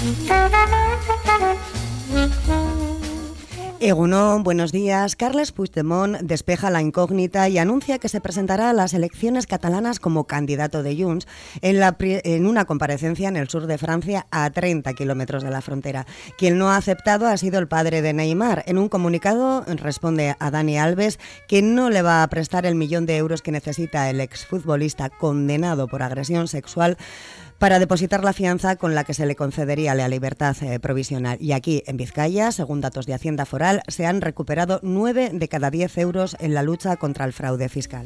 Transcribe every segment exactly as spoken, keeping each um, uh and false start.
Egunon, buenos días. Carles Puigdemont despeja la incógnita y anuncia que se presentará a las elecciones catalanas como candidato de Junts en, la, en una comparecencia en el sur de Francia a treinta kilómetros de la frontera. Quien no ha aceptado ha sido el padre de Neymar. En un comunicado responde a Dani Alves que no le va a prestar el millón de euros que necesita el exfutbolista condenado por agresión sexual para depositar la fianza con la que se le concedería la libertad eh, provisional. Y aquí, en Vizcaya, según datos de Hacienda Foral, se han recuperado nueve de cada diez euros en la lucha contra el fraude fiscal.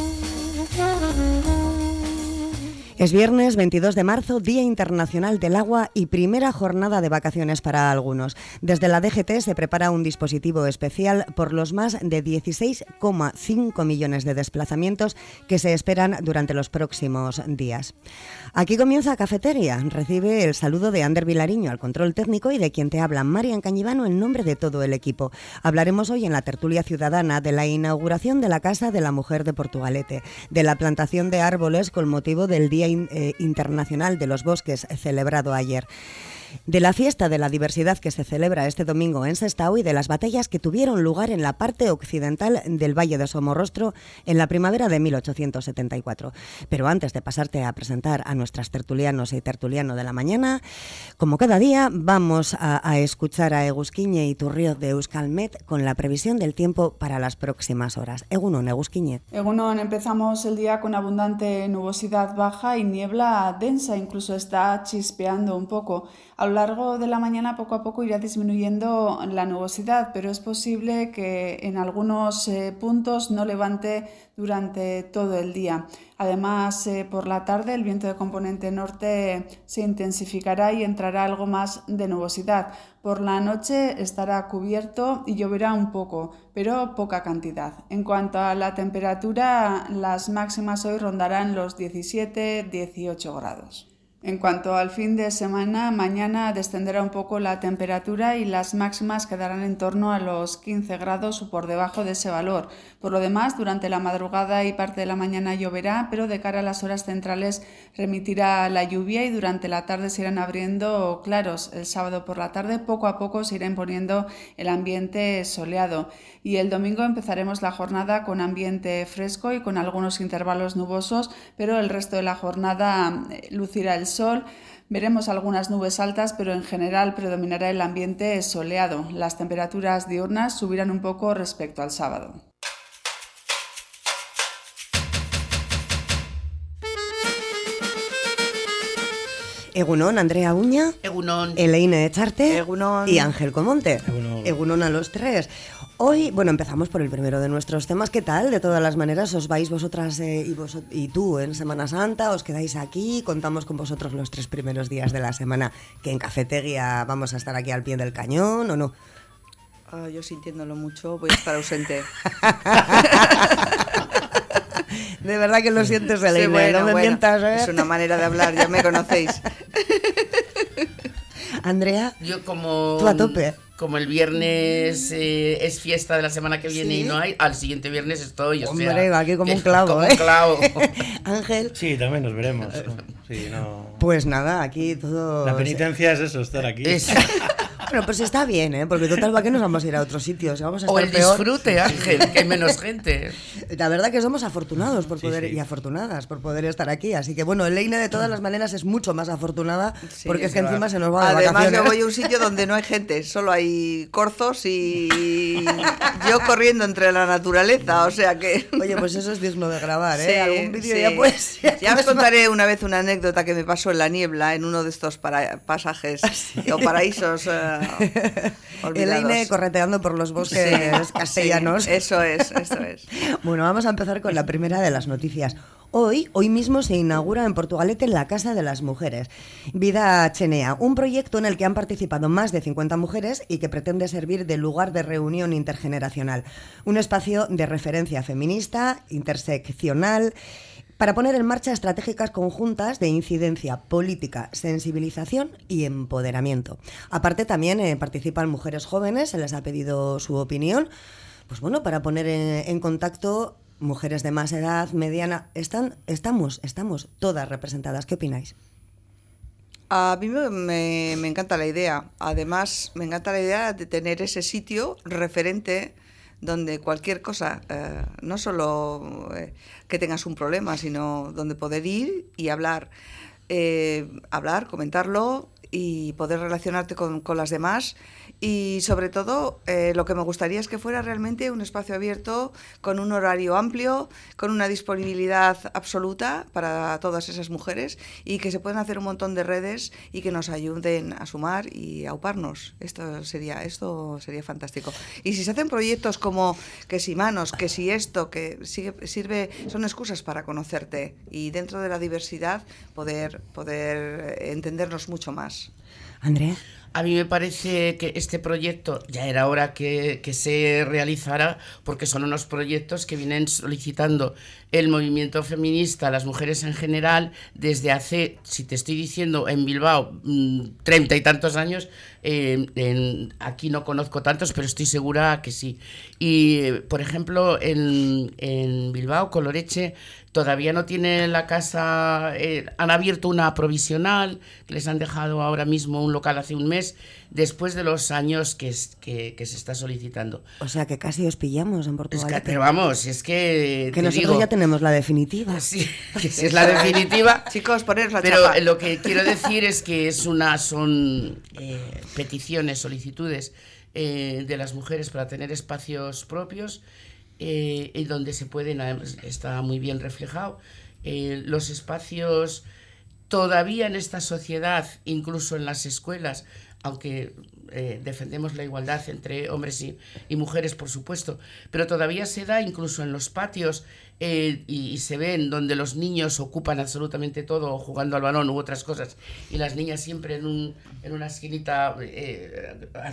Es viernes veintidós de marzo, Día Internacional del Agua y primera jornada de vacaciones para algunos. Desde la D G T se prepara un dispositivo especial por los más de dieciséis coma cinco millones de desplazamientos que se esperan durante los próximos días. Aquí comienza Cafetería. Recibe el saludo de Ander Vilariño al control técnico y de quien te habla, Marian Cañivano, en nombre de todo el equipo. Hablaremos hoy en la tertulia ciudadana de la inauguración de la Casa de la Mujer de Portugalete, de la plantación de árboles con motivo del Día Internacional de los Bosques celebrado ayer, de la fiesta de la diversidad que se celebra este domingo en Sestao y de las batallas que tuvieron lugar en la parte occidental del Valle de Somorrostro en la primavera de mil ochocientos setenta y cuatro. Pero antes de pasarte a presentar a nuestras tertulianos y tertuliano de la mañana, como cada día, vamos a, a escuchar a Egusquiñe Iturrio de Euskalmet con la previsión del tiempo para las próximas horas. Egunon, Egusquiñe. Egunon, empezamos el día con abundante nubosidad baja y niebla densa, incluso está chispeando un poco. A lo largo de la mañana poco a poco irá disminuyendo la nubosidad, pero es posible que en algunos eh, puntos no levante durante todo el día. Además, eh, por la tarde el viento de componente norte se intensificará y entrará algo más de nubosidad. Por la noche estará cubierto y lloverá un poco, pero poca cantidad. En cuanto a la temperatura, las máximas hoy rondarán los diecisiete a dieciocho grados. En cuanto al fin de semana, mañana descenderá un poco la temperatura y las máximas quedarán en torno a los quince grados o por debajo de ese valor. Por lo demás, durante la madrugada y parte de la mañana lloverá, pero de cara a las horas centrales remitirá la lluvia y durante la tarde se irán abriendo claros. El sábado por la tarde poco a poco se irá imponiendo el ambiente soleado. Y el domingo empezaremos la jornada con ambiente fresco y con algunos intervalos nubosos, pero el resto de la jornada lucirá el sol. Veremos algunas nubes altas, pero en general predominará el ambiente soleado. Las temperaturas diurnas subirán un poco respecto al sábado. Egunon, Andrea Uña. Egunon. Eleine Echarte. Egunon. Y Ángel Comonte. Egunon. Egunon a los tres. Hoy, bueno, empezamos por el primero de nuestros temas. ¿Qué tal? De todas las maneras, os vais vosotras eh, y, vos, y tú en Semana Santa, os quedáis aquí, contamos con vosotros los tres primeros días de la semana, que en Cafetería vamos a estar aquí al pie del cañón, ¿o no? Ah, yo sintiéndolo mucho, voy a estar ausente. De verdad que lo sientes, Eleine, sí, bueno, no me bueno, mientas, ¿eh? Es una manera de hablar, ya me conocéis. Andrea, yo como tú a tope. Como el viernes eh, es fiesta de la semana que viene ¿Sí? y no hay, al siguiente viernes estoy. O Hombre, sea, aquí como un clavo, como ¿eh? un clavo. Ángel. Sí, también nos veremos. Sí, no... Pues nada, aquí todo... La penitencia es eso, estar aquí. Es... Bueno, pues está bien, ¿eh? Porque total, ¿para qué nos vamos a ir a otros sitios? Vamos a estar O el peor. disfrute, Ángel, que hay menos gente. La verdad que somos afortunados por Sí, poder sí. y afortunadas por poder estar aquí. Así que bueno, Eleine de todas las maneras es mucho más afortunada Sí, porque es es que verdad. encima se nos va de Además, vacaciones. yo voy a un sitio donde no hay gente, solo hay corzos y yo corriendo entre la naturaleza, o sea que... Oye, pues eso es digno de grabar, ¿eh? Sí, Algún vídeo sí. ya pues. Ya os contaré una vez una anécdota que me pasó en la niebla, en uno de estos para, pasajes o paraísos eh, olvidados. Eleine correteando por los bosques Sí, castellanos. sí, eso es, eso es. Bueno, vamos a empezar con la primera de las noticias. Hoy, hoy mismo se inaugura en Portugalete la Casa de las Mujeres, Vida Chenea, un proyecto en el que han participado más de cincuenta mujeres y que pretende servir de lugar de reunión intergeneracional, un espacio de referencia feminista, interseccional, para poner en marcha estratégicas conjuntas de incidencia política, sensibilización y empoderamiento. Aparte también eh, participan mujeres jóvenes, se les ha pedido su opinión, pues bueno, para poner en, en contacto mujeres de más edad, mediana. Están, estamos, estamos todas representadas. ¿Qué opináis? A mí me, me, me encanta la idea. Además, me encanta la idea de tener ese sitio referente donde cualquier cosa, eh, no solo eh, que tengas un problema, sino donde poder ir y hablar, eh, hablar, comentarlo y poder relacionarte con, con las demás. Y sobre todo, eh, lo que me gustaría es que fuera realmente un espacio abierto, con un horario amplio, con una disponibilidad absoluta para todas esas mujeres y que se puedan hacer un montón de redes y que nos ayuden a sumar y a auparnos. Esto sería, esto sería fantástico. Y si se hacen proyectos como que si manos, que si esto, que sigue, sirve, son excusas para conocerte y dentro de la diversidad poder, poder entendernos mucho más. Andrea. A mí me parece que este proyecto ya era hora que, que se realizara, porque son unos proyectos que vienen solicitando el movimiento feminista, las mujeres en general, desde hace, si te estoy diciendo, en Bilbao, treinta y tantos años. Eh, en, aquí no conozco tantos, pero estoy segura que sí. Y, por ejemplo, en, en Bilbao, Coloreche, todavía no tienen la casa, eh, han abierto una provisional, les han dejado ahora mismo un local hace un mes, después de los años que, que, que se está solicitando. O sea que casi os pillamos en Portugal. Es que, pero vamos, es que... Que nosotros digo, ya tenemos la definitiva. Sí, que si es la definitiva. Chicos, poneros la pero chapa. Pero lo que quiero decir es que es una, son eh, peticiones, solicitudes eh, de las mujeres para tener espacios propios eh, y donde se pueden, está muy bien reflejado, eh, los espacios todavía en esta sociedad, incluso en las escuelas, aunque eh, defendemos la igualdad entre hombres y, y mujeres, por supuesto, pero todavía se da incluso en los patios eh, y, y se ven donde los niños ocupan absolutamente todo, jugando al balón u otras cosas, y las niñas siempre en, un, en una esquinita eh,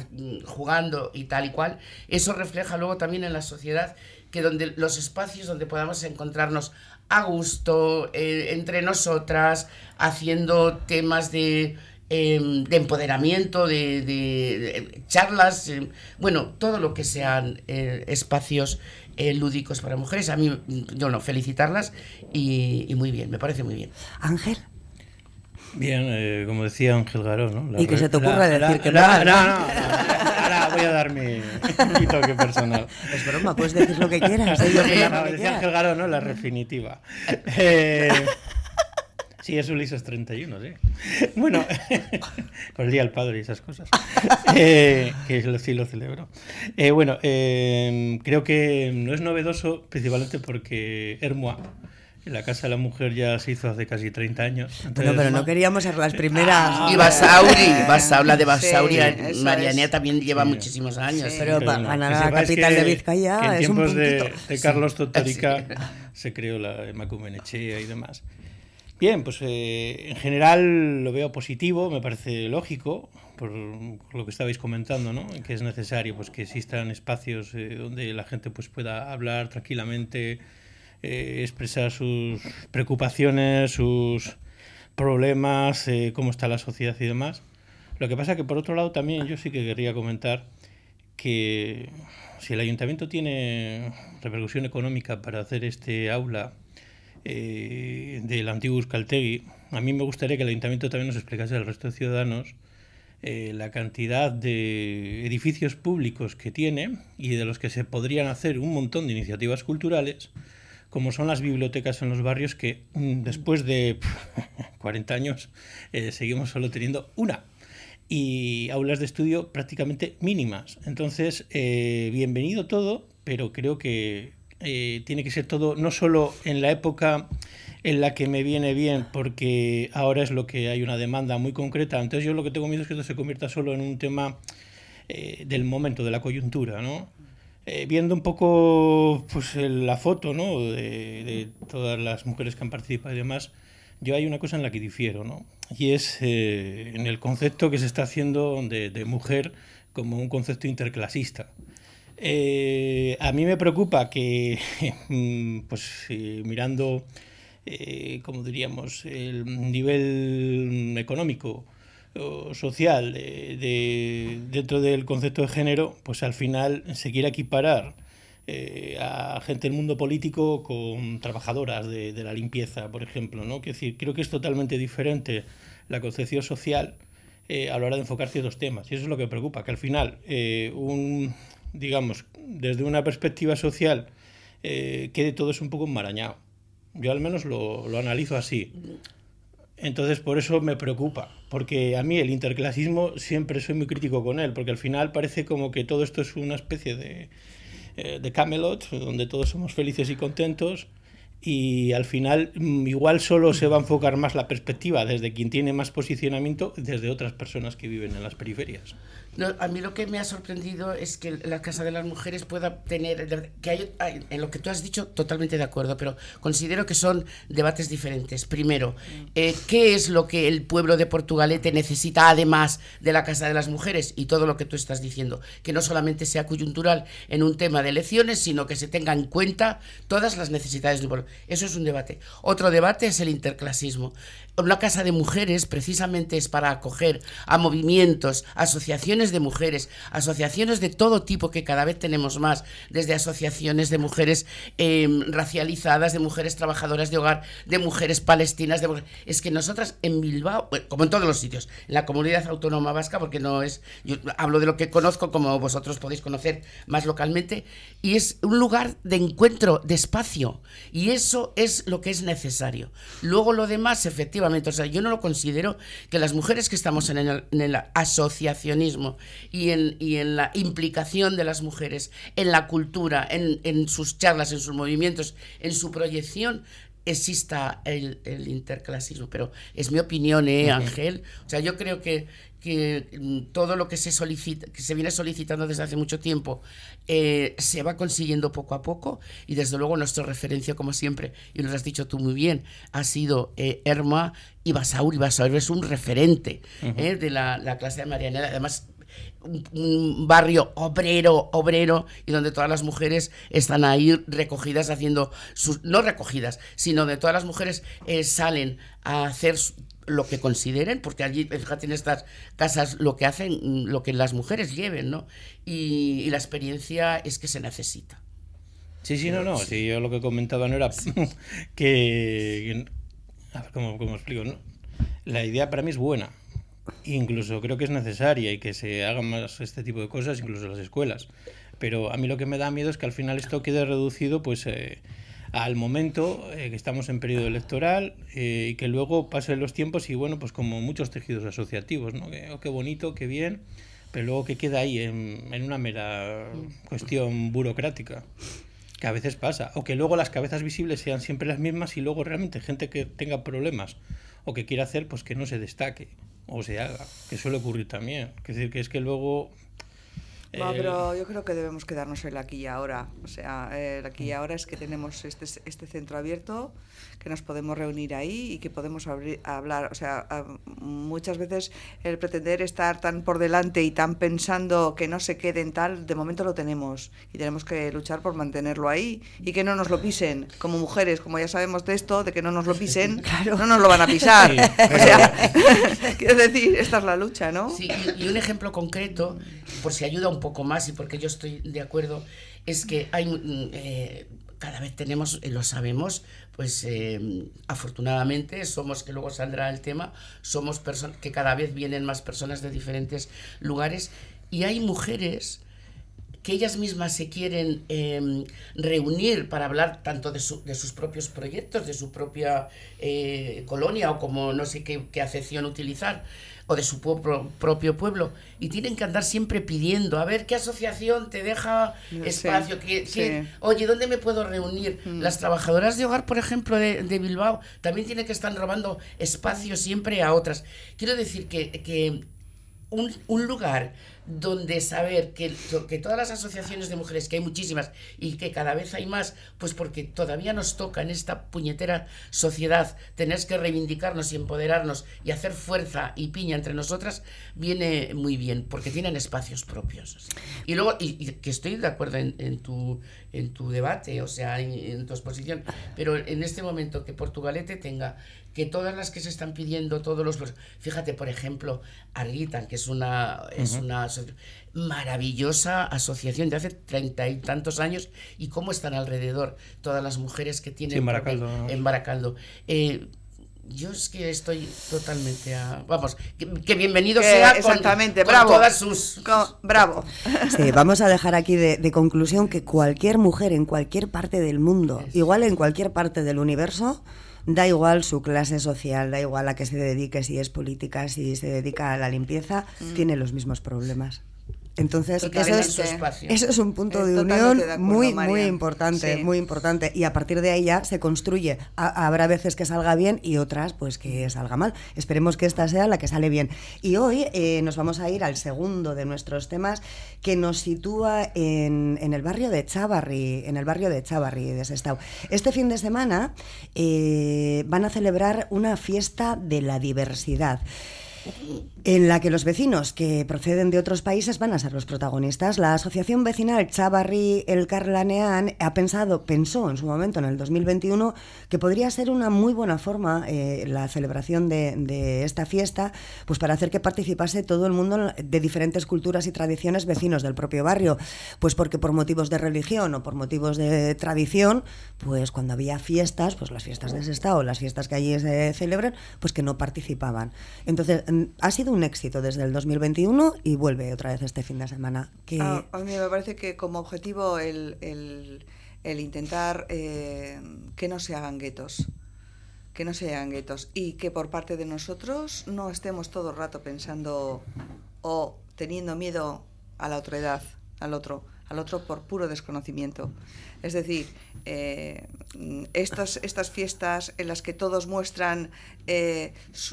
jugando y tal y cual. Eso refleja luego también en la sociedad que donde los espacios donde podamos encontrarnos a gusto, eh, entre nosotras, haciendo temas de... Eh, de empoderamiento, de, de, de charlas, eh, bueno, todo lo que sean eh, espacios eh, lúdicos para mujeres. A mí, yo no, felicitarlas y, y muy bien, me parece muy bien. Ángel. Bien, eh, como decía Ángel Garó, ¿no? La y que se te ocurra la, decir la, que la, no. No, no, no, ahora voy a dar mi, mi toque personal. Es broma, puedes decir lo que quieras. ¿eh? No, no, decía Ángel Garó, ¿no? La definitiva. Eh... Sí, es Ulises treinta y uno, sí. Bueno, por el Día del Padre y esas cosas, eh, que sí lo celebro. Eh, bueno, eh, creo que no es novedoso, principalmente porque Ermua, la Casa de la Mujer, ya se hizo hace casi treinta años. Entonces, bueno, pero no queríamos ser las primeras. Ah, y Basauri, Basauri de Basauri, sí, Marianea es. también lleva sí. muchísimos años. Sí, pero, pero para ganar a la capital de Vizcaya que en es un tiempos puntito. de, de Carlos Totorica Sí. se creó la Emakumenetxea y demás. Bien, pues eh, en general lo veo positivo, me parece lógico, por, por lo que estabais comentando, ¿no? Que es necesario pues que existan espacios eh, donde la gente pues pueda hablar tranquilamente, eh, expresar sus preocupaciones, sus problemas, eh, cómo está la sociedad y demás. Lo que pasa que por otro lado también yo sí que querría comentar que si el ayuntamiento tiene repercusión económica para hacer este aula Eh, del antiguo Euskaltegi, a mí me gustaría que el ayuntamiento también nos explicase al resto de ciudadanos eh, la cantidad de edificios públicos que tiene y de los que se podrían hacer un montón de iniciativas culturales, como son las bibliotecas en los barrios, que mm, después de cuarenta años eh, seguimos solo teniendo una, y aulas de estudio prácticamente mínimas. Entonces, eh, bienvenido todo, pero creo que Eh, tiene que ser todo, no solo en la época en la que me viene bien, porque ahora es lo que hay una demanda muy concreta. Entonces yo lo que tengo miedo es que esto se convierta solo en un tema eh, del momento, de la coyuntura, ¿no? Eh, viendo un poco pues la foto, ¿no? de, de todas las mujeres que han participado y demás, yo hay una cosa en la que difiero, ¿no? Y es eh, en el concepto que se está haciendo de, de mujer como un concepto interclasista. Eh, a mí me preocupa que, pues eh, mirando, eh, como diríamos, el nivel económico o social de, de, dentro del concepto de género, pues al final se quiera equiparar eh, a gente del mundo político con trabajadoras de, de la limpieza, por ejemplo, ¿no? Es decir, creo que es totalmente diferente la concepción social eh, a la hora de enfocar ciertos temas. Y eso es lo que preocupa, que al final, eh, un, digamos, desde una perspectiva social, eh, quede todo eso un poco enmarañado. Yo al menos lo, lo analizo así. Entonces por eso me preocupa, porque a mí el interclasismo siempre soy muy crítico con él, porque al final parece como que todo esto es una especie de, eh, de Camelot, donde todos somos felices y contentos, y al final igual solo se va a enfocar más la perspectiva desde quien tiene más posicionamiento, desde otras personas que viven en las periferias. No, a mí lo que me ha sorprendido es que la Casa de las Mujeres pueda tener, que hay, hay, en lo que tú has dicho, totalmente de acuerdo, pero considero que son debates diferentes. Primero, eh, ¿qué es lo que el pueblo de Portugalete necesita además de la Casa de las Mujeres? Y todo lo que tú estás diciendo, que no solamente sea coyuntural en un tema de elecciones, sino que se tenga en cuenta todas las necesidades del pueblo. Eso es un debate. Otro debate es el interclasismo. Una casa de mujeres precisamente es para acoger a movimientos, asociaciones de mujeres, asociaciones de todo tipo que cada vez tenemos más, desde asociaciones de mujeres eh, racializadas, de mujeres trabajadoras de hogar, de mujeres palestinas, de mujeres... Es que nosotras en Bilbao, bueno, como en todos los sitios, en la comunidad autónoma vasca, porque no es, yo hablo de lo que conozco como vosotros podéis conocer más localmente, y es un lugar de encuentro, de espacio, y eso es lo que es necesario. Luego lo demás, efectivamente, o sea, yo no lo considero que las mujeres que estamos en el, en el asociacionismo y en, y en la implicación de las mujeres en la cultura, en, en sus charlas, en sus movimientos, en su proyección, exista el, el interclasismo. Pero es mi opinión, ¿eh, Ángel? O sea, yo creo que que todo lo que se solicita, que se viene solicitando desde hace mucho tiempo, eh, se va consiguiendo poco a poco, y desde luego nuestra referencia, como siempre, y lo has dicho tú muy bien, ha sido eh, Erma y Basauri. Y Basauri es un referente uh-huh. eh, de la, la clase de Marianela, además un, un barrio obrero, obrero, y donde todas las mujeres están ahí recogidas haciendo sus, no recogidas, sino de todas las mujeres eh, salen a hacer lo que consideren, porque allí, fíjate, en estas casas lo que hacen, lo que las mujeres lleven, ¿no? Y, y la experiencia es que se necesita. Sí, sí, no, no, sí, yo lo que comentaba no era sí. que, a ver, ¿cómo, cómo explico? ¿No? La idea para mí es buena, incluso creo que es necesaria y que se hagan más este tipo de cosas, incluso en las escuelas, pero a mí lo que me da miedo es que al final esto quede reducido, pues... Eh, al momento eh, que estamos en periodo electoral eh, y que luego pasen los tiempos y bueno, pues como muchos tejidos asociativos, ¿no? Que, oh, qué bonito, qué bien, pero luego que queda ahí en, en una mera cuestión burocrática, que a veces pasa, o que luego las cabezas visibles sean siempre las mismas y luego realmente gente que tenga problemas o que quiera hacer, pues que no se destaque o se haga, que suele ocurrir también. Es decir, que es que luego... No, pero yo creo que debemos quedarnos en el aquí y ahora. O sea, el aquí y ahora es que tenemos este, este centro abierto, que nos podemos reunir ahí y que podemos abrir, hablar. O sea, muchas veces el pretender estar tan por delante y tan pensando que no se quede en tal, de momento lo tenemos y tenemos que luchar por mantenerlo ahí y que no nos lo pisen. Como mujeres, como ya sabemos de esto, de que no nos lo pisen, claro, no nos lo van a pisar. Sí, o sea, quiero decir, esta es la lucha, ¿no? Sí, y, y un ejemplo concreto, por si ayuda un poco más y porque yo estoy de acuerdo, es que hay eh, cada vez tenemos, lo sabemos, pues eh, afortunadamente somos, que luego saldrá el tema, somos personas que cada vez vienen más personas de diferentes lugares y hay mujeres que ellas mismas se quieren eh, reunir para hablar tanto de, su, de sus propios proyectos, de su propia eh, colonia o como no sé qué, qué acepción utilizar, o de su propio, propio pueblo, y tienen que andar siempre pidiendo, a ver qué asociación te deja espacio, sí, que, que, sí. Oye, ¿dónde me puedo reunir? Mm. Las trabajadoras de hogar, por ejemplo, de, de Bilbao, también tienen que estar robando espacio siempre a otras. Quiero decir que, que un, un lugar donde saber que, que todas las asociaciones de mujeres, que hay muchísimas y que cada vez hay más, pues porque todavía nos toca en esta puñetera sociedad tener que reivindicarnos y empoderarnos y hacer fuerza y piña entre nosotras, viene muy bien, porque tienen espacios propios. Y luego, y, y que estoy de acuerdo en, en, tu, en tu debate, o sea, en, en tu exposición, pero en este momento que Portugalete tenga, que todas las que se están pidiendo, todos los... Fíjate, por ejemplo, Argitan, que es una, uh-huh. es una maravillosa asociación de hace treinta y tantos años, y cómo están alrededor todas las mujeres que tienen... Sí, en Baracaldo. En Baracaldo. Eh, Yo es que estoy totalmente a... Vamos, que, que bienvenido que sea con, exactamente, con bravo, todas sus... Con, bravo. Sí, vamos a dejar aquí de, de conclusión que cualquier mujer en cualquier parte del mundo, igual en cualquier parte del universo, da igual su clase social, da igual a qué se dedique, si es política, si se dedica a la limpieza, mm. tiene los mismos problemas. Entonces, eso es, eso es un punto de unión acuerdo, muy, María. muy importante, sí. muy importante. Y a partir de ahí ya se construye. Ha, habrá veces que salga bien y otras, pues, que salga mal. Esperemos que esta sea la que sale bien. Y hoy eh, nos vamos a ir al segundo de nuestros temas, que nos sitúa en, en el barrio de Chávarri, en el barrio de Chávarri de Sestao. Este fin de semana eh, van a celebrar una fiesta de la diversidad, en la que los vecinos que proceden de otros países van a ser los protagonistas. La asociación vecinal Chávarri Elkarlanean ha pensado, pensó en su momento, en el dos mil veintiuno, que podría ser una muy buena forma eh, la celebración de, de esta fiesta, pues para hacer que participase todo el mundo de diferentes culturas y tradiciones vecinos del propio barrio, pues porque por motivos de religión o por motivos de tradición, pues cuando había fiestas, pues las fiestas de Sestao, las fiestas que allí se celebran, pues que no participaban. Entonces, ha sido un éxito desde el dos mil veintiuno y vuelve otra vez este fin de semana. Que... Ah, a mí me parece que como objetivo el, el, el intentar eh, que no se hagan guetos, que no se hagan guetos y que por parte de nosotros no estemos todo el rato pensando o teniendo miedo a la otredad, al otro, al otro por puro desconocimiento. Es decir, eh, estas, estas fiestas en las que todos muestran eh,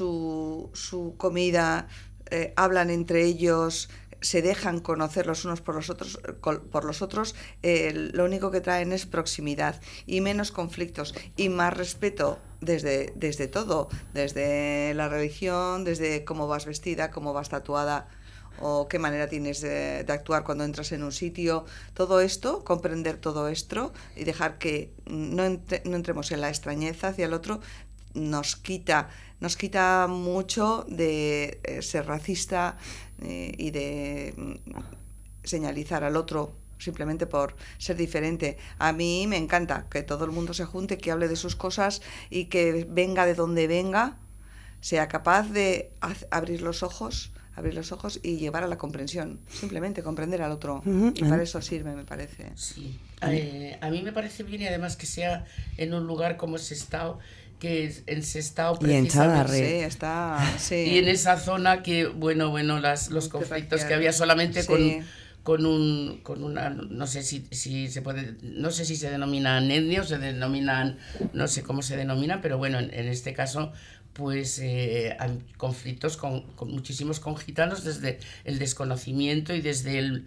su, su comida, eh, hablan entre ellos, se dejan conocer los unos por los otros, por los otros eh, lo único que traen es proximidad y menos conflictos y más respeto desde, desde todo, desde la religión, desde cómo vas vestida, cómo vas tatuada, o qué manera tienes de, de actuar cuando entras en un sitio. Todo esto, comprender todo esto y dejar que no, entre, no entremos en la extrañeza hacia el otro, nos quita, nos quita mucho de eh, ser racista eh, y de mm, señalizar al otro simplemente por ser diferente. A mí me encanta que todo el mundo se junte, que hable de sus cosas y que venga de donde venga, sea capaz de abrir los ojos abrir los ojos y llevar a la comprensión, simplemente comprender al otro. Uh-huh. Y para eso sirve, me parece. Sí, eh, a mí me parece bien y además que sea en un lugar como Sestao, que en Sestao precisamente, y en sí, está, sí. Y en esa zona que, bueno, bueno, las, los conflictos que había solamente sí. con... con un con una no sé si si se puede no sé si se denominan etnias o se denominan no sé cómo se denominan, pero bueno, en, en este caso pues eh, hay conflictos con, con muchísimos con gitanos desde el desconocimiento y desde el,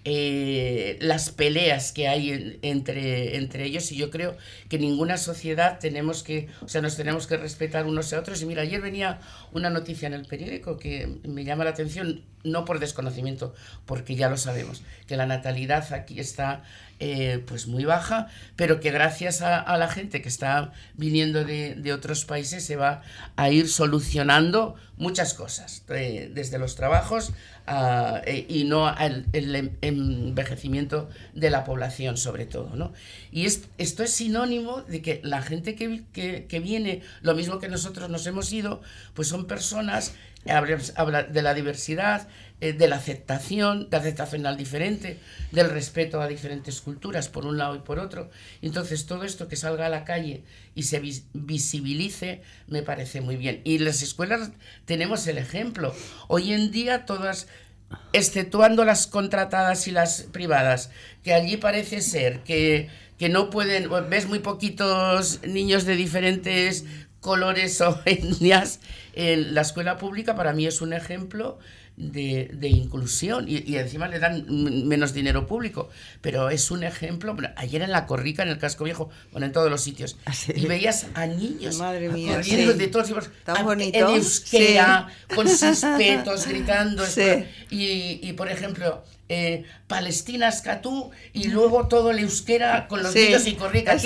eh, las peleas que hay en, entre, entre ellos, y yo creo que ninguna sociedad tenemos que, o sea, nos tenemos que respetar unos a otros. Y mira, ayer venía una noticia en el periódico que me llama la atención, no por desconocimiento, porque ya lo sabemos, que la natalidad aquí está eh, pues muy baja, pero que gracias a, a la gente que está viniendo de, de otros países se va a ir solucionando muchas cosas, eh, desde los trabajos a, eh, y no al el envejecimiento de la población sobre todo, ¿no? Y es, esto es sinónimo de que la gente que, que, que viene, lo mismo que nosotros nos hemos ido, pues son personas, habla de la diversidad, eh, de la aceptación, de aceptación al diferente, del respeto a diferentes culturas por un lado y por otro. Entonces todo esto que salga a la calle y se vis visibilice me parece muy bien. Y las escuelas tenemos el ejemplo. Hoy en día todas, exceptuando las contratadas y las privadas, que allí parece ser que, que no pueden, ves muy poquitos niños de diferentes colores o etnias. En la escuela pública para mí es un ejemplo de, de inclusión y, y encima le dan menos dinero público, pero es un ejemplo. Ayer en la Corrica, en el Casco Viejo, bueno, en todos los sitios, ¿sí? Y veías a niños Madre mía, corriendo sí. de todos tipos, tan bonito, en euskera, sí. con sus petos, gritando, sí. y, y por ejemplo eh, Palestina Escatú y luego todo el euskera con los sí. niños y Corrica,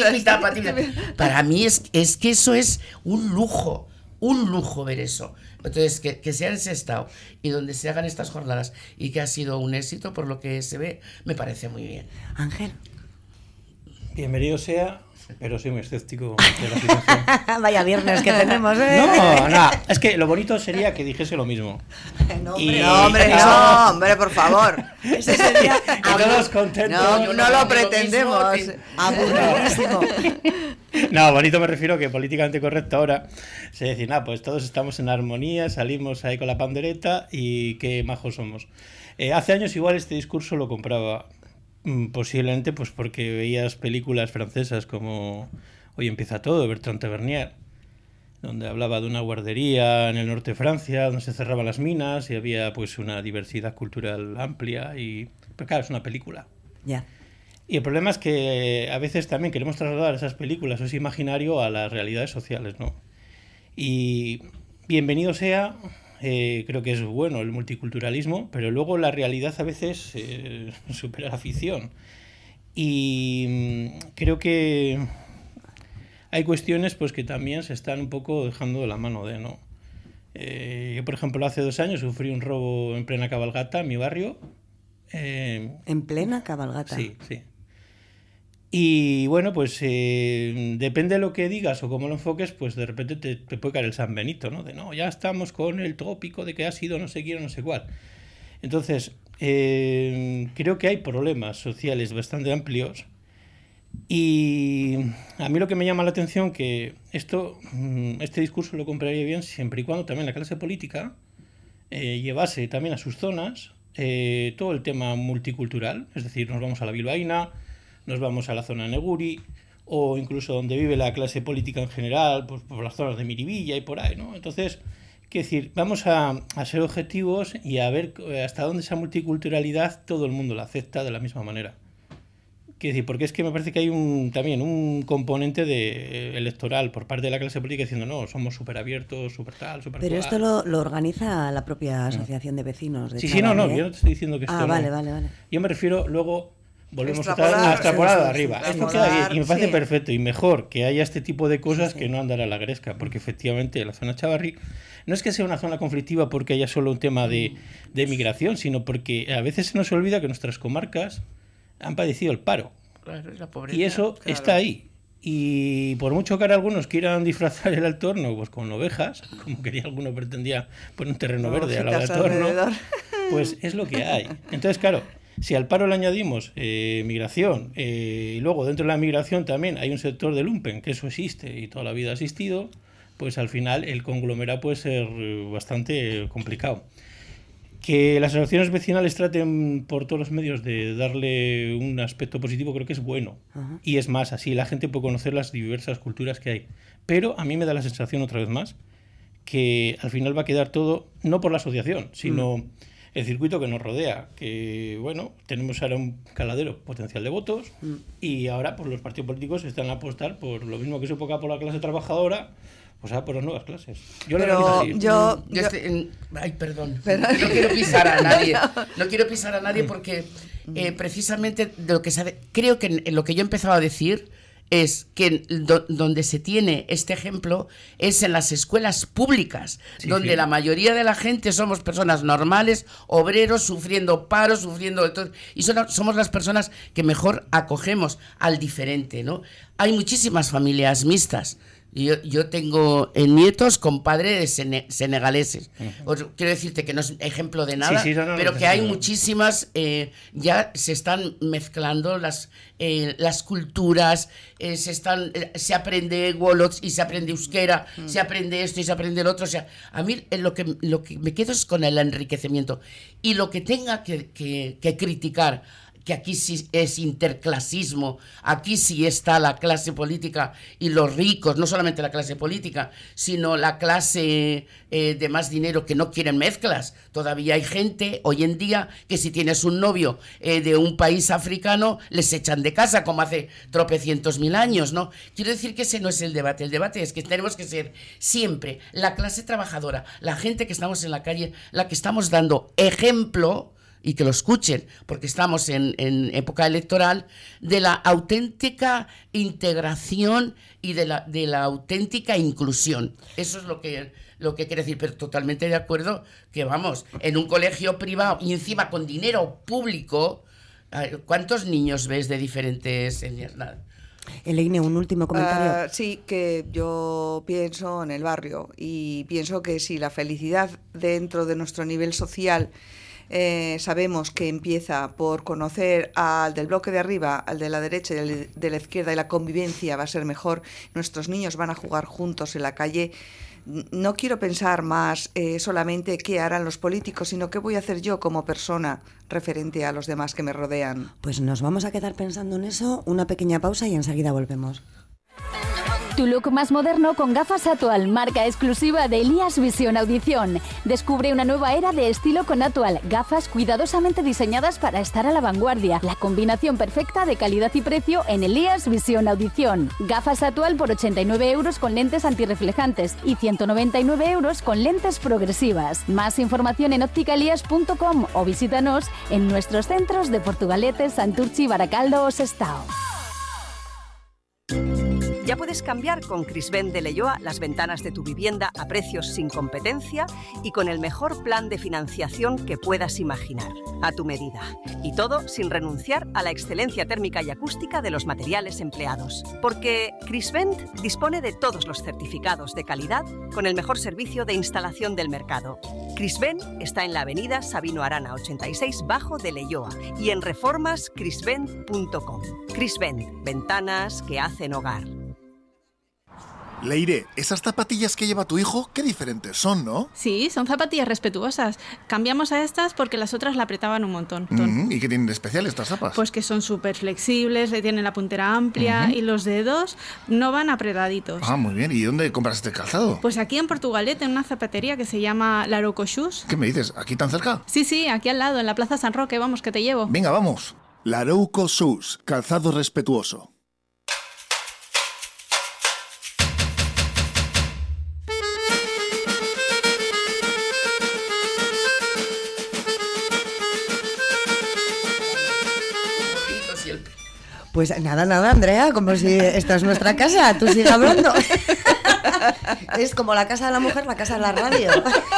para mí es, es que eso es un lujo. Un lujo ver eso. Entonces, que, que sea en Sestao y donde se hagan estas jornadas y que ha sido un éxito por lo que se ve, me parece muy bien. Ángel. Bienvenido sea pero soy muy escéptico de la situación. Vaya viernes que tenemos, ¿eh? No, no, es que lo bonito sería que dijese lo mismo. No, hombre, Y- no, hombre, no, hombre, por favor. Ese sería Y todos contentos. No, yo no no lo digo pretendemos. lo mismo, aburridísimo. No, bonito me refiero que políticamente correcto ahora se dice, nada, pues todos estamos en armonía, salimos ahí con la pandereta y qué majos somos. Eh, hace años igual este discurso lo compraba, mm, posiblemente pues porque veías películas francesas como Hoy empieza todo, de Bertrand Tavernier, donde hablaba de una guardería en el norte de Francia, donde se cerraban las minas y había pues una diversidad cultural amplia y, pero claro, es una película. Ya. Y el problema es que a veces también queremos trasladar esas películas o ese imaginario a las realidades sociales, ¿no? Y bienvenido sea, eh, creo que es bueno el multiculturalismo, pero luego la realidad a veces eh, supera la ficción. Y mm, creo que hay cuestiones pues que también se están un poco dejando de la mano de, ¿no? Eh, yo, por ejemplo, hace dos años sufrí un robo en plena cabalgata en mi barrio. Eh, En plena cabalgata. Sí, sí. Y bueno, pues eh, depende de lo que digas o cómo lo enfoques, pues de repente te, te puede caer el San Benito, ¿no? De no, ya estamos con el tópico de que ha sido no sé quién o no sé cuál. Entonces, eh, creo que hay problemas sociales bastante amplios y a mí lo que me llama la atención que esto, este discurso lo compraría bien siempre y cuando también la clase política eh, llevase también a sus zonas eh, todo el tema multicultural, es decir, nos vamos a la bilbaína, nos vamos a la zona de Neguri, o incluso donde vive la clase política en general, pues por las zonas de Miribilla y por ahí, ¿no? Entonces, quiero decir, vamos a, a ser objetivos y a ver hasta dónde esa multiculturalidad todo el mundo la acepta de la misma manera. Quiero decir, porque es que me parece que hay un también un componente de, electoral por parte de la clase política diciendo, no, somos súper abiertos, súper tal, súper Pero cual. esto lo, lo organiza la propia asociación de vecinos. De Sí, sí, no, no, Chavarri, ¿eh? yo no te estoy diciendo que esto Ah, no. vale, vale, vale. Yo me refiero luego... Volvemos Extrapolar, otra vez a extrapolar sí, de sí, arriba. sí, Esto queda bien y me parece sí. perfecto y mejor que haya este tipo de cosas Sí, sí. que no andar a la gresca, porque efectivamente la zona Chavarri no es que sea una zona conflictiva porque haya solo un tema de, de migración, sino porque a veces se nos olvida que nuestras comarcas han padecido el paro Claro, es la pobreza. y eso claro. está ahí. Y por mucho que ahora algunos quieran disfrazar el entorno pues con ovejas, como quería alguno pretendía poner un terreno verde al lado del Ovejitas entorno, alrededor. pues es lo que hay. Entonces, claro, si al paro le añadimos eh, migración eh, y luego dentro de la migración también hay un sector de lumpen, que eso existe y toda la vida ha existido, pues al final el conglomerado puede ser eh, bastante complicado. Que las asociaciones vecinales traten por todos los medios de darle un aspecto positivo creo que es bueno. Ajá. Y es más, así la gente puede conocer las diversas culturas que hay. Pero a mí me da la sensación otra vez más que al final va a quedar todo, no por la asociación, sino mm. el circuito que nos rodea. Que bueno, tenemos ahora un caladero potencial de votos mm. y ahora pues los partidos políticos están a apostar por lo mismo que se enfoca por la clase trabajadora, pues ahora por las nuevas clases. Yo Pero lo yo, Yo yo- estoy en- Ay, perdón. Pero... No quiero pisar a nadie. No quiero pisar a nadie porque eh, precisamente de lo que se ha de- creo que en, en lo que yo he empezado a decir es que do, donde se tiene este ejemplo es en las escuelas públicas, Sí, donde sí. la mayoría de la gente somos personas normales, obreros, sufriendo paros, sufriendo de todo, y son, somos las personas que mejor acogemos al diferente, ¿no? Hay muchísimas familias mixtas. Yo, yo tengo eh, nietos con padres sene- senegaleses. Uh-huh. Os, quiero decirte que no es ejemplo de nada, sí, sí, no, no, pero no, que no, hay no. muchísimas, eh, ya se están mezclando las, eh, las culturas, eh, se, están, eh, se aprende Wolof y se aprende euskera, uh-huh. se aprende esto y se aprende el otro. O sea, a mí eh, lo, que, lo que me quedo es con el enriquecimiento. Y lo que tenga que, que, que criticar, que aquí sí es interclasismo, aquí sí está la clase política y los ricos, no solamente la clase política, sino la clase eh, de más dinero que no quieren mezclas. Todavía hay gente hoy en día que si tienes un novio eh, de un país africano, les echan de casa, como hace tropecientos mil años, ¿no? Quiero decir que ese no es el debate, el debate es que tenemos que ser siempre la clase trabajadora, la gente que estamos en la calle, la que estamos dando ejemplo, y que lo escuchen, porque estamos en, en época electoral, de la auténtica integración y de la, de la auténtica inclusión. Eso es lo que, lo que quiere decir, pero totalmente de acuerdo que, vamos, en un colegio privado y encima con dinero público, ¿cuántos niños ves de diferentes etnias? Nada. Elaine, un último comentario. Uh, sí, que yo pienso en el barrio y pienso que si la felicidad dentro de nuestro nivel social eh, sabemos que empieza por conocer al del bloque de arriba, al de la derecha y al de la izquierda, y la convivencia va a ser mejor, nuestros niños van a jugar juntos en la calle. No quiero pensar más eh, solamente qué harán los políticos, sino qué voy a hacer yo como persona referente a los demás que me rodean. Pues nos vamos a quedar pensando en eso, una pequeña pausa y enseguida volvemos. Tu look más moderno con gafas Atual, marca exclusiva de Elías Visión Audición. Descubre una nueva era de estilo con Atual, gafas cuidadosamente diseñadas para estar a la vanguardia. La combinación perfecta de calidad y precio en Elías Visión Audición. Gafas Atual por ochenta y nueve euros con lentes antirreflejantes y ciento noventa y nueve euros con lentes progresivas. Más información en ópticalias punto com o visítanos en nuestros centros de Portugalete, Santurchi, Baracaldo o Sestao. Ya puedes cambiar con Crisvent de Leioa las ventanas de tu vivienda a precios sin competencia y con el mejor plan de financiación que puedas imaginar, a tu medida. Y todo sin renunciar a la excelencia térmica y acústica de los materiales empleados. Porque Crisvent dispone de todos los certificados de calidad con el mejor servicio de instalación del mercado. Crisvent está en la avenida Sabino Arana ochenta y seis Bajo de Leioa y en reformas crisvent punto com. Crisvent, ventanas que hacen hogar. Leire, esas zapatillas que lleva tu hijo, qué diferentes son, ¿no? Sí, son zapatillas respetuosas. Cambiamos a estas porque las otras la apretaban un montón. Mm-hmm. ¿Y qué tienen de especial estas zapas? Pues que son súper flexibles, le tienen la puntera amplia uh-huh. y los dedos no van apretaditos. Ah, muy bien. ¿Y dónde compras este calzado? Pues aquí en Portugalete, en una zapatería que se llama Larouco Shoes. ¿Qué me dices? ¿Aquí tan cerca? Sí, sí, aquí al lado, en la Plaza San Roque. Vamos, que te llevo. Venga, vamos. Larouco Shoes, calzado respetuoso. Pues nada, nada, Andrea, como si esta es nuestra casa, tú sigue hablando. Es como la casa de la mujer, la casa de la radio.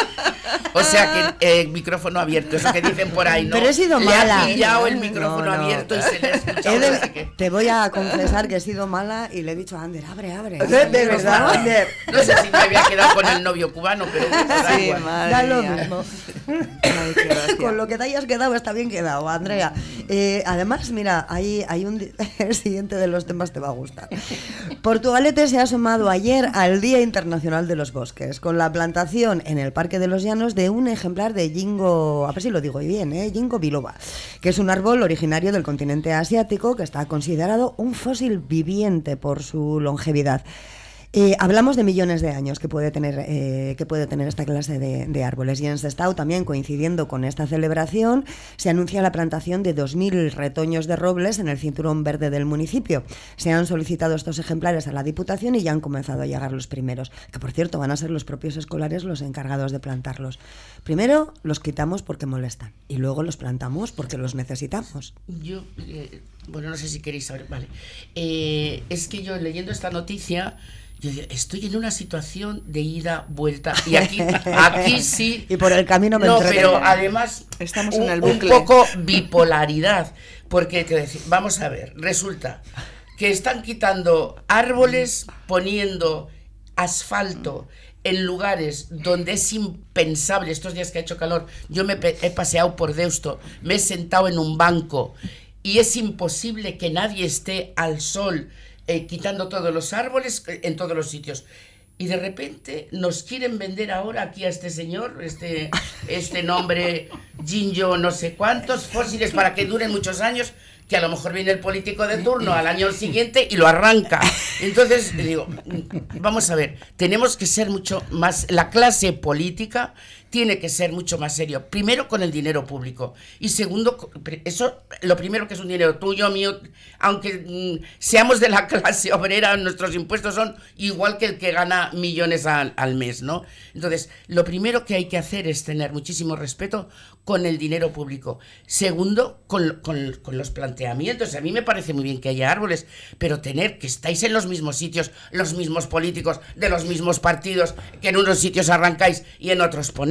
O sea que el eh, micrófono abierto, eso que dicen por ahí, ¿no? Pero he sido le mala. Le ha pillado el micrófono no, no. abierto y se le ha escuchado. De, no sé qué. Te voy a confesar que he sido mala y le he dicho a Ander, abre, abre. De, de verdad, Ander. No sé si me había quedado con el novio cubano, pero da sí, igual. Da lo mismo. Ay, con lo que te hayas quedado está bien quedado, Andrea. Eh, además, mira, hay, hay un el siguiente de los temas te va a gustar. Portugalete se ha sumado ayer al Día Internacional de los Bosques con la plantación en el Parque de los Llanos de un ejemplar de Ginkgo, a ver si lo digo bien, ¿eh? Ginkgo biloba, que es un árbol originario del continente asiático que está considerado un fósil viviente por su longevidad. Eh, hablamos de millones de años que puede tener, eh, que puede tener esta clase de, de árboles, y en Sestao también, coincidiendo con esta celebración, se anuncia la plantación de dos mil retoños de robles en el cinturón verde del municipio. Se han solicitado estos ejemplares a la Diputación y ya han comenzado a llegar los primeros, que por cierto van a ser los propios escolares los encargados de plantarlos. Primero los quitamos porque molestan y luego los plantamos porque los necesitamos. Yo, eh, bueno, no sé si queréis saber, vale. Eh, es que yo leyendo esta noticia... Yo digo, estoy en una situación de ida, vuelta, y aquí, aquí sí... Y por el camino me No, entretengo. pero además estamos un, en el un bucle. poco bipolaridad, porque, que decir, vamos a ver, resulta que están quitando árboles, poniendo asfalto en lugares donde es impensable. Estos días que ha hecho calor, yo me he paseado por Deusto, me he sentado en un banco, y es imposible que nadie esté al sol, Eh, quitando todos los árboles eh, en todos los sitios. Y de repente nos quieren vender ahora aquí a este señor, este, este nombre Ginkgo no sé cuántos fósiles para que duren muchos años, que a lo mejor viene el político de turno al año siguiente y lo arranca. Entonces digo, vamos a ver, tenemos que ser mucho más, la clase política tiene que ser mucho más serio, primero con el dinero público y segundo, eso, lo primero que es un dinero tuyo, mío, aunque mm, seamos de la clase obrera, nuestros impuestos son igual que el que gana millones al, al mes, ¿no? Entonces, lo primero que hay que hacer es tener muchísimo respeto con el dinero público. Segundo, con, con, con los planteamientos. A mí me parece muy bien que haya árboles, pero tener que estáis en los mismos sitios, los mismos políticos, de los mismos partidos, que en unos sitios arrancáis y en otros ponéis.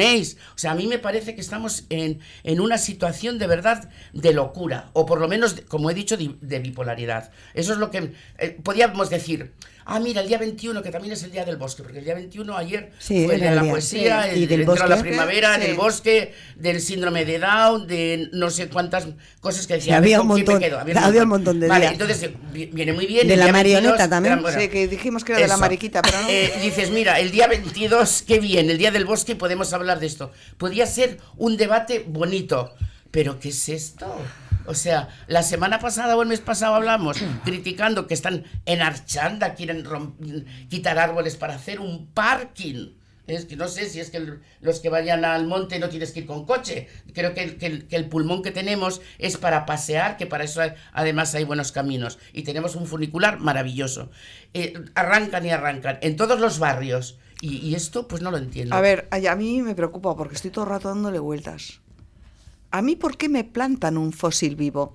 tenéis. O sea, a mí me parece que estamos en, en una situación de verdad de locura, o por lo menos, de, como he dicho, de, de bipolaridad. Eso es lo que eh, podíamos decir. Ah, mira, el día veintiuno, que también es el día del bosque, porque el día veintiuno ayer sí, fue el día de la día, poesía, sí. el, y del el bosque, la primavera, sí. del bosque, del síndrome de Down, de no sé cuántas cosas que decía. Sí, había, un montón, quedo? había, había un montón de Vale, días. entonces viene muy bien. De la marioneta veintidós, también. La, bueno, sí, que dijimos que era eso. De la mariquita, pero no. Eh, dices, mira, el día veintidós, qué bien, el día del bosque, podemos hablar de esto. Podría ser un debate bonito, pero ¿qué es esto? O sea, la semana pasada o el mes pasado hablamos criticando que están en Archanda, quieren quitar árboles para hacer un parking. Es que no sé si es que el, los que vayan al monte no tienes que ir con coche. Creo que el, que, el, que el pulmón que tenemos es para pasear, que para eso hay, además hay buenos caminos. Y tenemos un funicular maravilloso. Eh, arrancan y arrancan en todos los barrios. Y, y esto pues no lo entiendo. A ver, a mí me preocupa porque estoy todo el rato dándole vueltas. ¿A mí por qué me plantan un fósil vivo?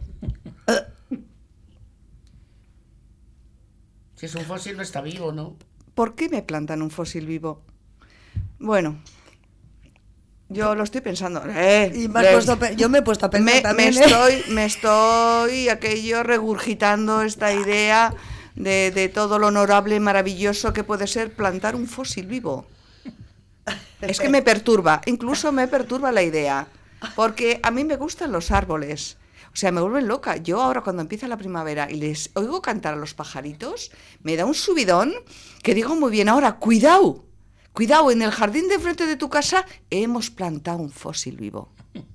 Si es un fósil no está vivo, ¿no? ¿Por qué me plantan un fósil vivo? Bueno, yo lo estoy pensando. Eh, y me has puesto, yo me he puesto a pensar me, también. Me estoy, me estoy aquello regurgitando esta idea de, de todo lo honorable y maravilloso que puede ser plantar un fósil vivo. Es que me perturba, incluso me perturba la idea. Porque a mí me gustan los árboles, o sea, me vuelven loca. Yo ahora cuando empieza la primavera y les oigo cantar a los pajaritos, me da un subidón que digo muy bien, ahora, cuidado, cuidado, en el jardín de frente de tu casa hemos plantado un fósil vivo.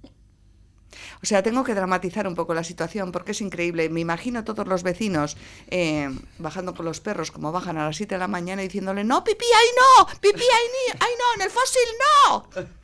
O sea, tengo que dramatizar un poco la situación porque es increíble. Me imagino a todos los vecinos eh, bajando con los perros, como bajan a las siete de la mañana, diciéndole, no, pipí, ahí no, pipí, ahí, ahí no, en el fósil no.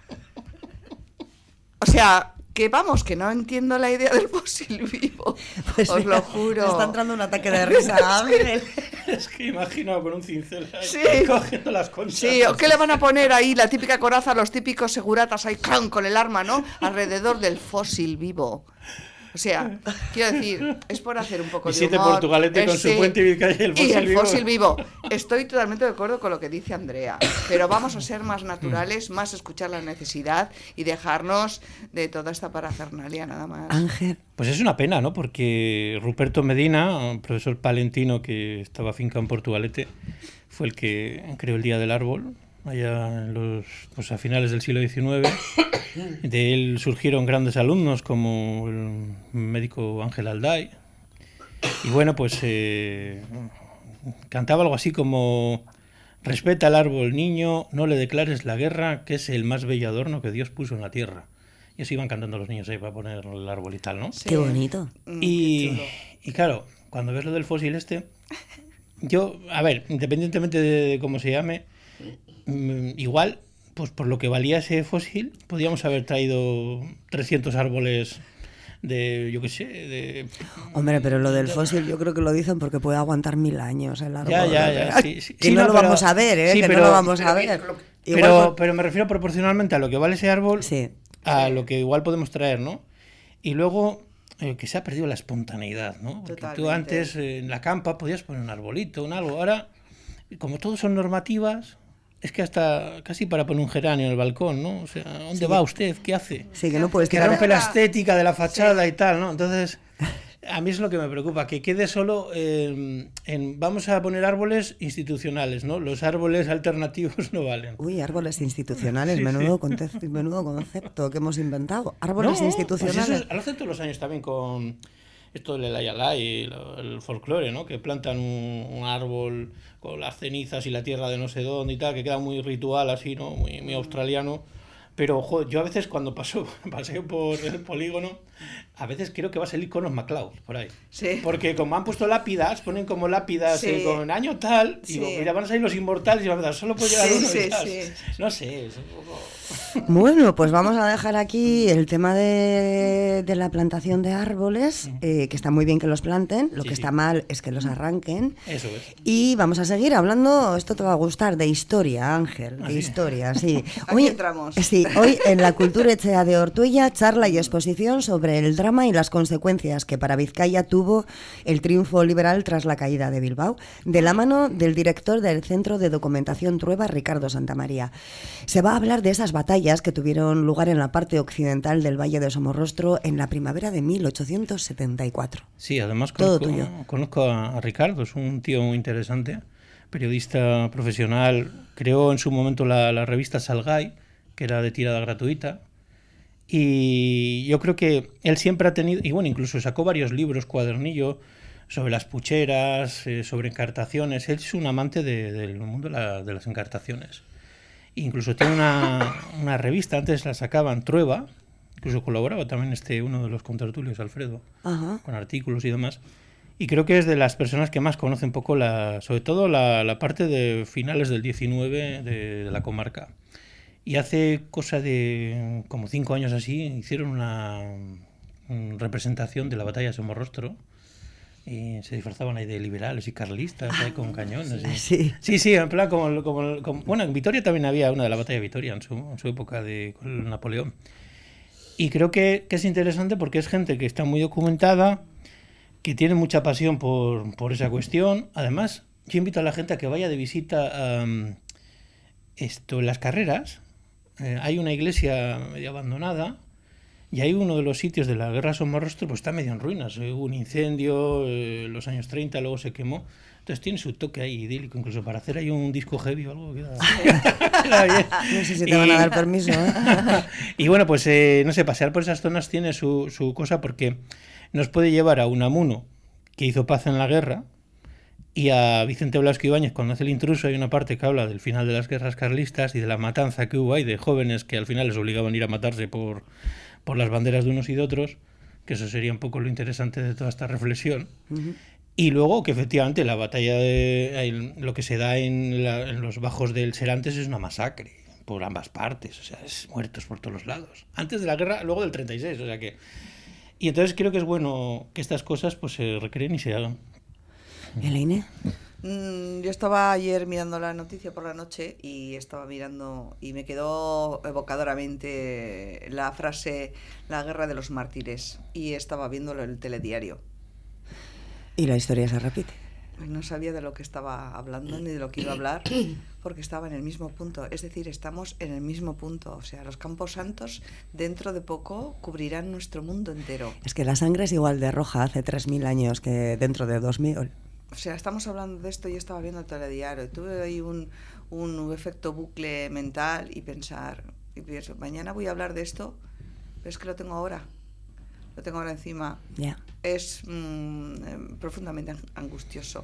O sea, que vamos, que no entiendo la idea del fósil vivo, pues os mira, lo juro. Me está entrando un ataque de risa. Es que imagino con un cincel ahí, sí. cogiendo las conchas. Sí, o qué le van a poner ahí, la típica coraza, los típicos seguratas ahí, ¡clan!, con el arma, ¿no? Alrededor del fósil vivo. O sea, quiero decir, es por hacer un poco y de siete humor. Portugalete con sí, su puente Vizcaya y el fósil y el vivo. fósil vivo. Estoy totalmente de acuerdo con lo que dice Andrea, pero vamos a ser más naturales, más escuchar la necesidad y dejarnos de toda esta parafernalia nada más. Ángel. Pues es una pena, ¿no? Porque Ruperto Medina, un profesor palentino que estaba afincado en Portugalete, fue el que creó el Día del Árbol, allá en los, pues a finales del siglo diecinueve. De él surgieron grandes alumnos como el médico Ángel Alday. Y bueno, pues eh, cantaba algo así como: respeta al árbol, niño, no le declares la guerra, que es el más bello adorno que Dios puso en la tierra. Y así iban cantando los niños ahí para poner el árbol y tal, ¿no? Sí. Qué bonito. Y, y claro, cuando ves lo del fósil este, yo, a ver, independientemente de, de cómo se llame, igual, pues por lo que valía ese fósil, podíamos haber traído trescientos árboles de, yo qué sé, de... Hombre, pero lo del fósil yo creo que lo dicen porque puede aguantar mil años el árbol. Ya, ya, ya. Sí, sí, que sí, no, no, lo pero, vamos a ver, ¿eh? Sí, que pero, no lo vamos a pero, ver. Pero, pero, por... pero me refiero proporcionalmente a lo que vale ese árbol, sí. a lo que igual podemos traer, ¿no? Y luego... Eh, que se ha perdido la espontaneidad, ¿no? Porque Totalmente. Tú antes eh, en la campa podías poner un arbolito, un algo. Ahora, como todos son normativas, es que hasta casi para poner un geranio en el balcón, ¿no? O sea, ¿dónde sí. va usted? ¿Qué hace? Sí, que no puedes que tirar... rompe la estética de la fachada sí. y tal, ¿no? Entonces, a mí es lo que me preocupa, que quede solo eh, en vamos a poner árboles institucionales, ¿no? Los árboles alternativos no valen. Uy, árboles institucionales, sí, menudo, sí. Concepto, menudo concepto que hemos inventado. Árboles no, institucionales. Pues eso lo hacen todos los años también con esto del Ayalá y el folclore, ¿no? Que plantan un, un árbol con las cenizas y la tierra de no sé dónde y tal, que queda muy ritual así, ¿no? Muy, muy australiano. Pero joder, yo a veces cuando paso, paseo por el polígono, a veces creo que va a salir con los MacLeod por ahí. Sí. Porque como han puesto lápidas, ponen como lápidas sí. eh, con año tal, y sí. digo, mira, van a salir los inmortales y van a dar, solo puede llegar sí, uno sí, y tal. sí. No sé, es un poco... Bueno, pues vamos a dejar aquí el tema de, de la plantación de árboles, eh, que está muy bien que los planten, lo sí, que sí. está mal es que los arranquen. Eso es. Y vamos a seguir hablando, esto te va a gustar, de historia, Ángel, de ¿Ah, sí? historia, sí. Aquí Hoy, entramos. Sí, hoy en la Cultura Echea de Ortuella, charla y exposición sobre el drama y las consecuencias que para Vizcaya tuvo el triunfo liberal tras la caída de Bilbao, de la mano del director del Centro de Documentación Trueba, Ricardo Santamaría. Se va a hablar de esas batallas batallas que tuvieron lugar en la parte occidental del Valle de Somorrostro en la primavera de mil ochocientos setenta y cuatro. Sí, además Todo conozco, tuyo. conozco a, a Ricardo, es un tío muy interesante, periodista profesional, creó en su momento la, la revista Salgai, que era de tirada gratuita, y yo creo que él siempre ha tenido, y bueno, incluso sacó varios libros, cuadernillo, sobre las pucheras, eh, sobre encartaciones. Él es un amante de, del mundo de, la, de las encartaciones. Incluso tiene una, una revista, antes la sacaban, Trueba, incluso colaboraba también este uno de los contertulios, Alfredo, Ajá. con artículos y demás. Y creo que es de las personas que más conoce un poco, la, sobre todo la, la parte de finales del diecinueve de, de la comarca. Y hace cosa de como cinco años así, hicieron una, una representación de la batalla de Somorrostro. Y se disfrazaban ahí de liberales y carlistas, ahí con cañones. Y... Sí. sí, sí, en plan como, como, como... Bueno, en Vitoria también había una de la batalla de Vitoria en su, en su época de con Napoleón. Y creo que, que es interesante porque es gente que está muy documentada, que tiene mucha pasión por, por esa cuestión. Además, yo invito a la gente a que vaya de visita a um, esto, en las carreras. Eh, hay una iglesia medio abandonada. Y hay uno de los sitios de la guerra Somorrostro, pues está medio en ruinas. Hubo un incendio en eh, los años treinta, luego se quemó. Entonces tiene su toque ahí idílico, incluso para hacer ahí un disco heavy o algo. Queda, queda bien. No sé si te y, van a dar permiso, ¿eh? Y bueno, pues eh, no sé, pasear por esas zonas tiene su, su cosa porque nos puede llevar a Unamuno, que hizo paz en la guerra, y a Vicente Blasco Ibáñez, cuando hace El intruso, hay una parte que habla del final de las guerras carlistas y de la matanza que hubo ahí de jóvenes que al final les obligaban a ir a matarse por... por las banderas de unos y de otros, que eso sería un poco lo interesante de toda esta reflexión. Uh-huh. Y luego que efectivamente la batalla de lo que se da en, la, en los bajos del Serantes es una masacre por ambas partes, o sea, es muertos por todos los lados. Antes de la guerra, luego del treinta y seis, o sea que... Y entonces creo que es bueno que estas cosas pues se recreen y se hagan. Elaine. Mm, yo estaba ayer mirando la noticia por la noche y estaba mirando y me quedó evocadoramente la frase la guerra de los mártires y estaba viéndolo en el telediario. Y la historia se repite. No sabía de lo que estaba hablando ni de lo que iba a hablar porque estaba en el mismo punto. Es decir, estamos en el mismo punto. O sea, los Campos Santos dentro de poco cubrirán nuestro mundo entero. Es que la sangre es igual de roja hace tres mil años que dentro de dos mil. O sea, estamos hablando de esto y yo estaba viendo el telediario. Tuve ahí un, un efecto bucle mental y pensar, y pienso, mañana voy a hablar de esto, pero es que lo tengo ahora. Lo tengo ahora encima. Yeah. Es mmm, profundamente angustioso.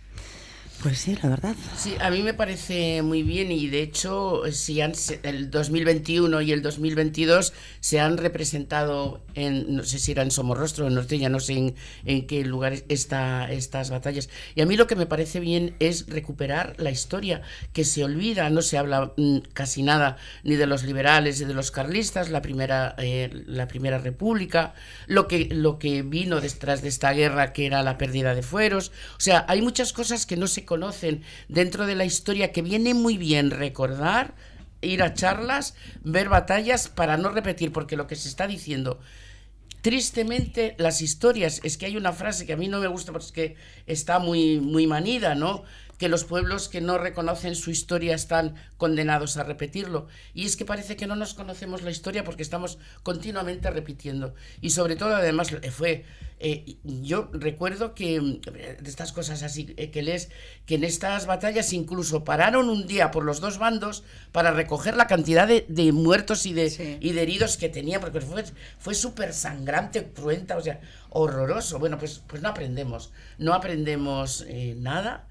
Pues sí, la verdad. Sí, a mí me parece muy bien y de hecho si han, el dos mil veintiuno y el dos mil veintidós se han representado en, no sé si era en Somorrostro o en Norte, ya no sé en, en qué lugar está estas batallas. Y a mí lo que me parece bien es recuperar la historia, que se olvida, no se habla mm, casi nada ni de los liberales ni de los carlistas, la primera, eh, la primera república, lo que, lo que vino detrás de esta guerra, que era la pérdida de fueros. O sea, hay muchas cosas que no se conocen dentro de la historia que viene muy bien recordar, ir a charlas, ver batallas para no repetir, porque lo que se está diciendo, tristemente las historias, es que hay una frase que a mí no me gusta porque está muy, muy manida, ¿no? Que los pueblos que no reconocen su historia están condenados a repetirlo. Y es que parece que no nos conocemos la historia porque estamos continuamente repitiendo. Y sobre todo, además, fue... Eh, yo recuerdo que de estas cosas así eh, que lees, que en estas batallas incluso pararon un día por los dos bandos para recoger la cantidad de, de muertos y de, sí. y de heridos que tenía, porque fue, fue súper sangrante, cruenta, o sea, horroroso. Bueno, pues, pues no aprendemos, no aprendemos eh, nada.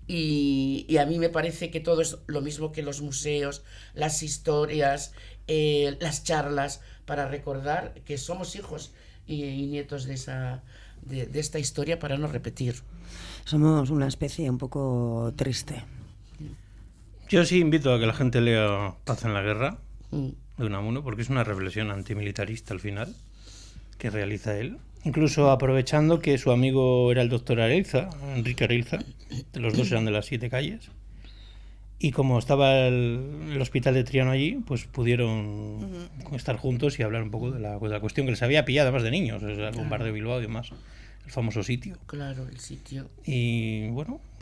Y, y a mí me parece que todo es lo mismo que los museos, las historias, eh, las charlas, para recordar que somos hijos y, y nietos de esa de, de esta historia para no repetir. Somos una especie un poco triste. Yo sí invito a que la gente lea Paz en la Guerra, mm. de Unamuno, porque es una reflexión antimilitarista al final que realiza él. Incluso aprovechando que su amigo era el doctor Areilza, Enrique Areilza, los dos eran de las siete calles, y como estaba el, el hospital de Triano allí, pues pudieron uh-huh. estar juntos y hablar un poco de la, de la cuestión que les había pillado además de niños, o sea, el bombardeo de Bilbao y demás, el famoso sitio. Claro, el sitio. Y bueno,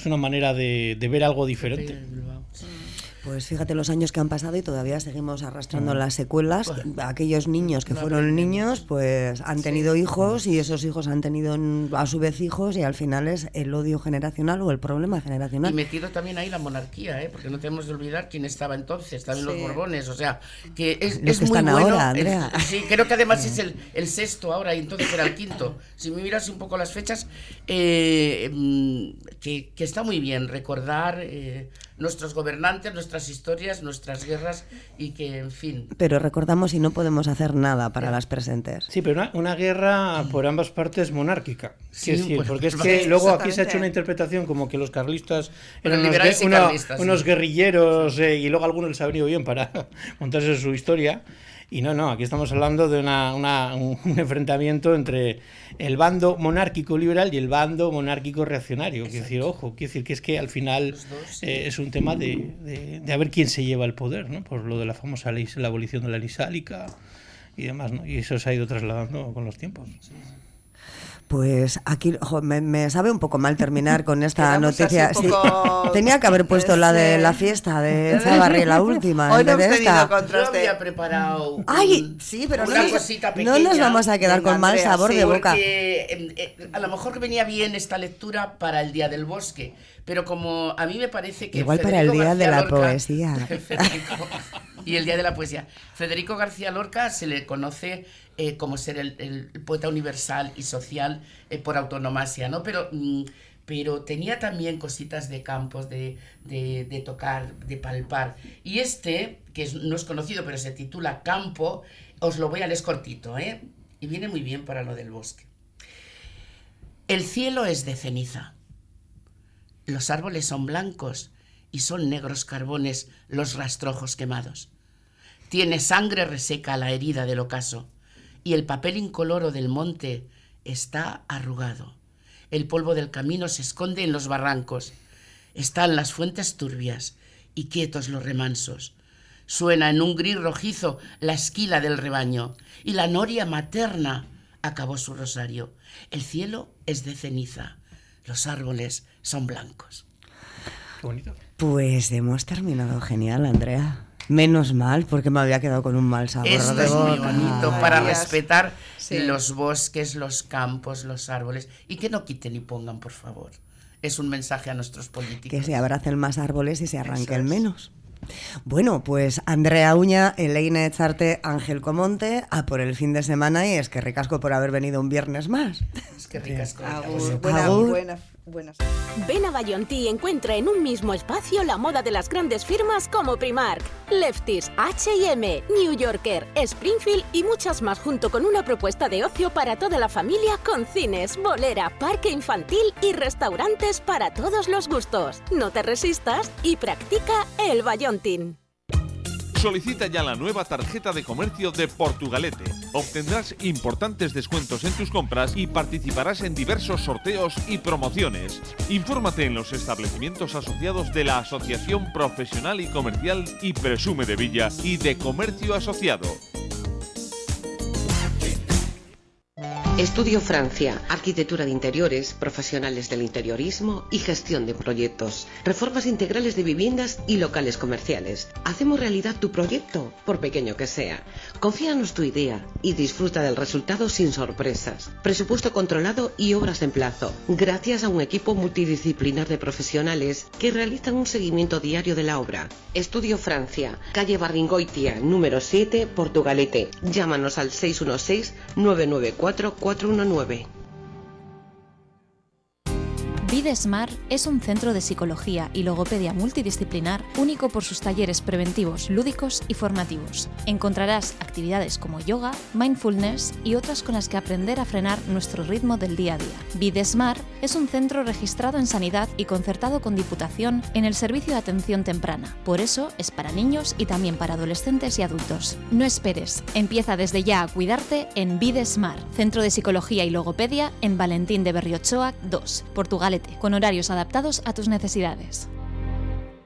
es una manera de, de ver algo diferente. Pues fíjate los años que han pasado y todavía seguimos arrastrando las secuelas. Aquellos niños que fueron niños, pues han tenido hijos y esos hijos han tenido a su vez hijos y al final es el odio generacional o el problema generacional. Y metido también ahí la monarquía, ¿eh? Porque no tenemos de olvidar quién estaba entonces, también sí. los Borbones, o sea, que es, los es que muy están bueno. Ahora, Andrea. Es, sí, creo que además es el, el sexto ahora y entonces era el quinto. Si me miras un poco las fechas, eh, que, que está muy bien recordar eh, nuestros gobernantes, nuestras historias, nuestras guerras y que, en fin... Pero recordamos y no podemos hacer nada para las presentes. Sí, pero una, una guerra por ambas partes monárquica. Sí, decir, pues, porque es que luego aquí se ha hecho una interpretación como que los carlistas eran unos, gue- una, carlistas, unos sí. guerrilleros sí. Eh, y luego a algunos les ha venido bien para montarse su historia. Y no, no, aquí estamos hablando de una, una, un enfrentamiento entre el bando monárquico liberal y el bando monárquico reaccionario. Quiero decir, ojo, quiero decir que es que al final dos, sí. eh, es un tema de, de, de a ver quién se lleva el poder, ¿no? Por lo de la famosa ley, la abolición de la ley sálica y demás, ¿no? Y eso se ha ido trasladando con los tiempos. Sí. Pues aquí jo, me, me sabe un poco mal terminar con esta Quedamos noticia. Sí, tenía que haber puesto la de la fiesta de Chavarri, la última. Hoy no hemos esta. Yo había preparado Ay, sí, pero una no, cosita pequeña. No nos vamos a quedar Venga, con mal Andrea, sabor sí, de boca. Porque, eh, eh, a lo mejor venía bien esta lectura para el Día del Bosque, pero como a mí me parece que igual Federico para el Día García de la Lorca, Poesía Federico, y el Día de la Poesía, Federico García Lorca se le conoce eh, como ser el, el poeta universal y social eh, por autonomasia, ¿no? Pero mm, pero tenía también cositas de campos, de, de, de tocar, de palpar. Y este, que es, no es conocido, pero se titula Campo, os lo voy a leer cortito, ¿eh? Y viene muy bien para lo del bosque. El cielo es de ceniza. Los árboles son blancos y son negros carbones los rastrojos quemados. Tiene sangre reseca la herida del ocaso y el papel incoloro del monte está arrugado. El polvo del camino se esconde en los barrancos. Están las fuentes turbias y quietos los remansos. Suena en un gris rojizo la esquila del rebaño y la noria materna acabó su rosario. El cielo es de ceniza, los árboles son blancos. Qué bonito. Pues hemos terminado genial, Andrea. Menos mal, porque me había quedado con un mal sabor Esto de es boca. muy bonito para Ay, respetar sí. los bosques, los campos, los árboles y que no quiten y pongan, por favor. Es un mensaje a nuestros políticos. Que se abracen más árboles y se arranquen Eso es. menos. Bueno, pues Andrea Uña, Elena Echarte, Ángel Comonte, a por el fin de semana y es que ricasco por haber venido un viernes más. Es que ricas cosas. Agur, buena, Agur. buena, buenas. Ven a Vallonti y encuentra en un mismo espacio la moda de las grandes firmas como Primark, Lefties, H y M, New Yorker, Springfield y muchas más, junto con una propuesta de ocio para toda la familia con cines, bolera, parque infantil y restaurantes para todos los gustos. No te resistas y practica el Vallontin. Solicita ya la nueva tarjeta de comercio de Portugalete. Obtendrás importantes descuentos en tus compras y participarás en diversos sorteos y promociones. Infórmate en los establecimientos asociados de la Asociación Profesional y Comercial y Presume de Villa y de Comercio Asociado. Estudio Francia, arquitectura de interiores, profesionales del interiorismo y gestión de proyectos, reformas integrales de viviendas y locales comerciales. Hacemos realidad tu proyecto, por pequeño que sea. Confíanos tu idea y disfruta del resultado sin sorpresas. Presupuesto controlado y obras en plazo, gracias a un equipo multidisciplinar de profesionales que realizan un seguimiento diario de la obra. Estudio Francia, calle Barringoitia, número siete, Portugalete. Llámanos al seis uno seis, nueve nueve cuatro, cuatro uno nueve. Videsmar es un centro de psicología y logopedia multidisciplinar único por sus talleres preventivos, lúdicos y formativos. Encontrarás actividades como yoga, mindfulness y otras con las que aprender a frenar nuestro ritmo del día a día. Videsmar es un centro registrado en Sanidad y concertado con Diputación en el servicio de atención temprana. Por eso es para niños y también para adolescentes y adultos. No esperes, empieza desde ya a cuidarte en Videsmar, Centro de Psicología y Logopedia en Valentín de Berriochoa dos, Portugalete, con horarios adaptados a tus necesidades.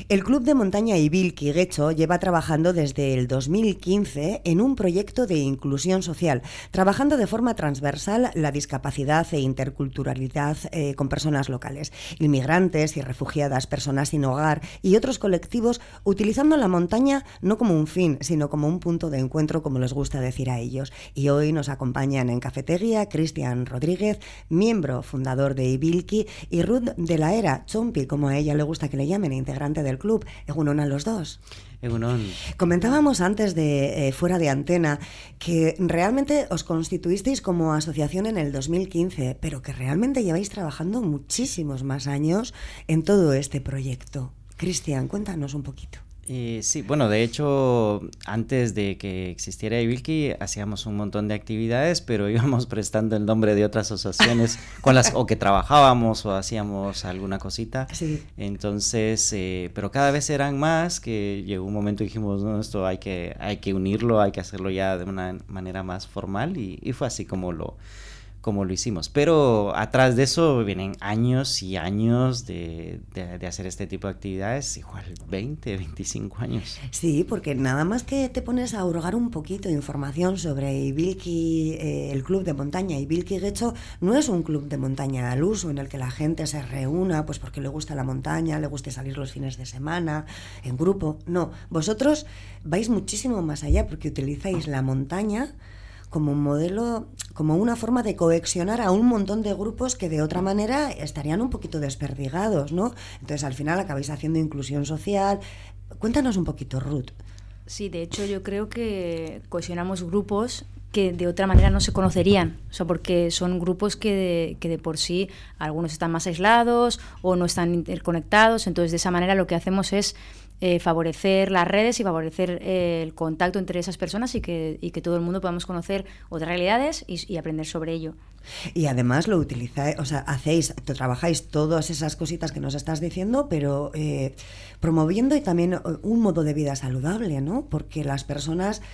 El Club de Montaña Ibilki Getxo lleva trabajando desde el dos mil quince en un proyecto de inclusión social, trabajando de forma transversal la discapacidad e interculturalidad eh, con personas locales, inmigrantes y refugiadas, personas sin hogar y otros colectivos, utilizando la montaña no como un fin, sino como un punto de encuentro, como les gusta decir a ellos. Y hoy nos acompañan en Cafetería Cristian Rodríguez, miembro fundador de Ibilki, y Ruth de la Era, Chompi, como a ella le gusta que le llamen, integrante del club. Egunon a los dos. Egunon. Comentábamos antes de eh, fuera de antena que realmente os constituisteis como asociación en el dos mil quince, pero que realmente lleváis trabajando muchísimos más años en todo este proyecto. Cristian, cuéntanos un poquito. Eh, sí, bueno, de hecho, antes de que existiera Ibilki hacíamos un montón de actividades, pero íbamos prestando el nombre de otras asociaciones con las o que trabajábamos o hacíamos alguna cosita. Sí. Entonces, eh, pero cada vez eran más, que llegó un momento y dijimos, no, esto hay que, hay que unirlo, hay que hacerlo ya de una manera más formal, y, y fue así como lo... como lo hicimos, pero atrás de eso vienen años y años de, de, de hacer este tipo de actividades, igual veinte, veinticinco años. Sí, porque nada más que te pones a hurgar un poquito de información sobre Ibilki, eh, el club de montaña Ibilki Getxo, no es un club de montaña al uso en el que la gente se reúna pues porque le gusta la montaña, le guste salir los fines de semana en grupo, no, vosotros vais muchísimo más allá porque utilizáis la montaña como un modelo, como una forma de cohesionar a un montón de grupos que de otra manera estarían un poquito desperdigados, ¿no? Entonces al final acabáis haciendo inclusión social. Cuéntanos un poquito, Ruth. Sí, de hecho yo creo que cohesionamos grupos que de otra manera no se conocerían, o sea, porque son grupos que de, que de por sí algunos están más aislados o no están interconectados, entonces de esa manera lo que hacemos es Eh, favorecer las redes y favorecer eh, el contacto entre esas personas y que, y que todo el mundo podamos conocer otras realidades y, y aprender sobre ello. Y además lo utilizáis, o sea, hacéis, trabajáis todas esas cositas que nos estás diciendo, pero eh, promoviendo y también un modo de vida saludable, ¿no? Porque las personas,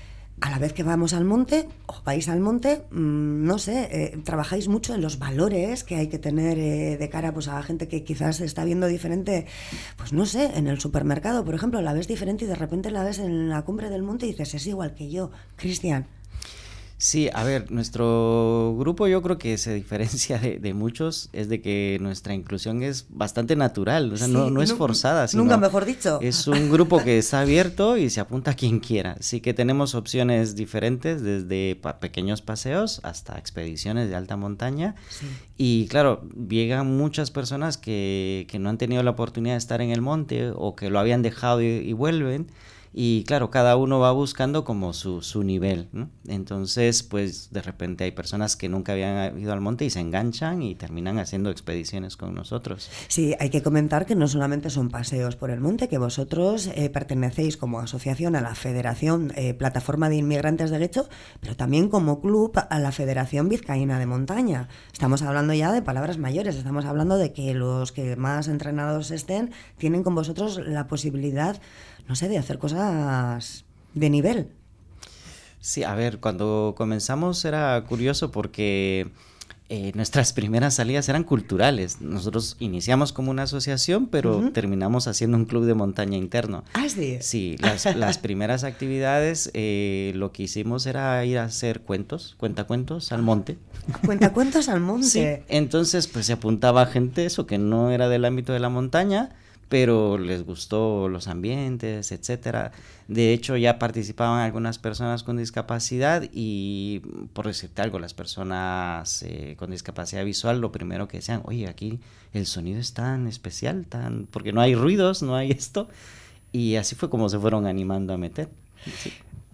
a la vez que vamos al monte, o vais al monte, mmm, no sé, eh, trabajáis mucho en los valores que hay que tener eh, de cara pues, a la gente que quizás está viendo diferente, pues no sé, en el supermercado, por ejemplo, la ves diferente y de repente la ves en la cumbre del monte y dices, es igual que yo. Cristian. Sí, a ver, nuestro grupo yo creo que se diferencia de, de muchos, es de que nuestra inclusión es bastante natural, o sea, sí, no, no es forzada. Sino nunca mejor dicho. Es un grupo que está abierto y se apunta a quien quiera, sí que tenemos opciones diferentes, desde pa- pequeños paseos hasta expediciones de alta montaña, sí. Y claro, llegan muchas personas que, que no han tenido la oportunidad de estar en el monte o que lo habían dejado y, y vuelven. Y claro, cada uno va buscando como su, su nivel, ¿no? Entonces, pues de repente hay personas que nunca habían ido al monte y se enganchan y terminan haciendo expediciones con nosotros. Sí, hay que comentar que no solamente son paseos por el monte, que vosotros eh, pertenecéis como asociación a la Federación eh, Plataforma de Inmigrantes de Getxo, pero también como club a la Federación Vizcaína de Montaña. Estamos hablando ya de palabras mayores, estamos hablando de que los que más entrenados estén tienen con vosotros la posibilidad, no sé, de hacer cosas de nivel. Sí, a ver, cuando comenzamos era curioso porque eh, nuestras primeras salidas eran culturales. Nosotros iniciamos como una asociación, pero uh-huh. terminamos haciendo un club de montaña interno. ¿Ah, sí? Sí, las, las primeras actividades eh, lo que hicimos era ir a hacer cuentos, cuentacuentos al monte. ¿Cuentacuentos al monte? Sí, entonces pues se apuntaba gente, eso que no era del ámbito de la montaña, pero les gustó los ambientes, etcétera. De hecho, ya participaban algunas personas con discapacidad y, por decirte algo, las personas eh, con discapacidad visual, lo primero que decían, oye, aquí el sonido es tan especial, tan porque no hay ruidos, no hay esto. Y así fue como se fueron animando a meter. Sí.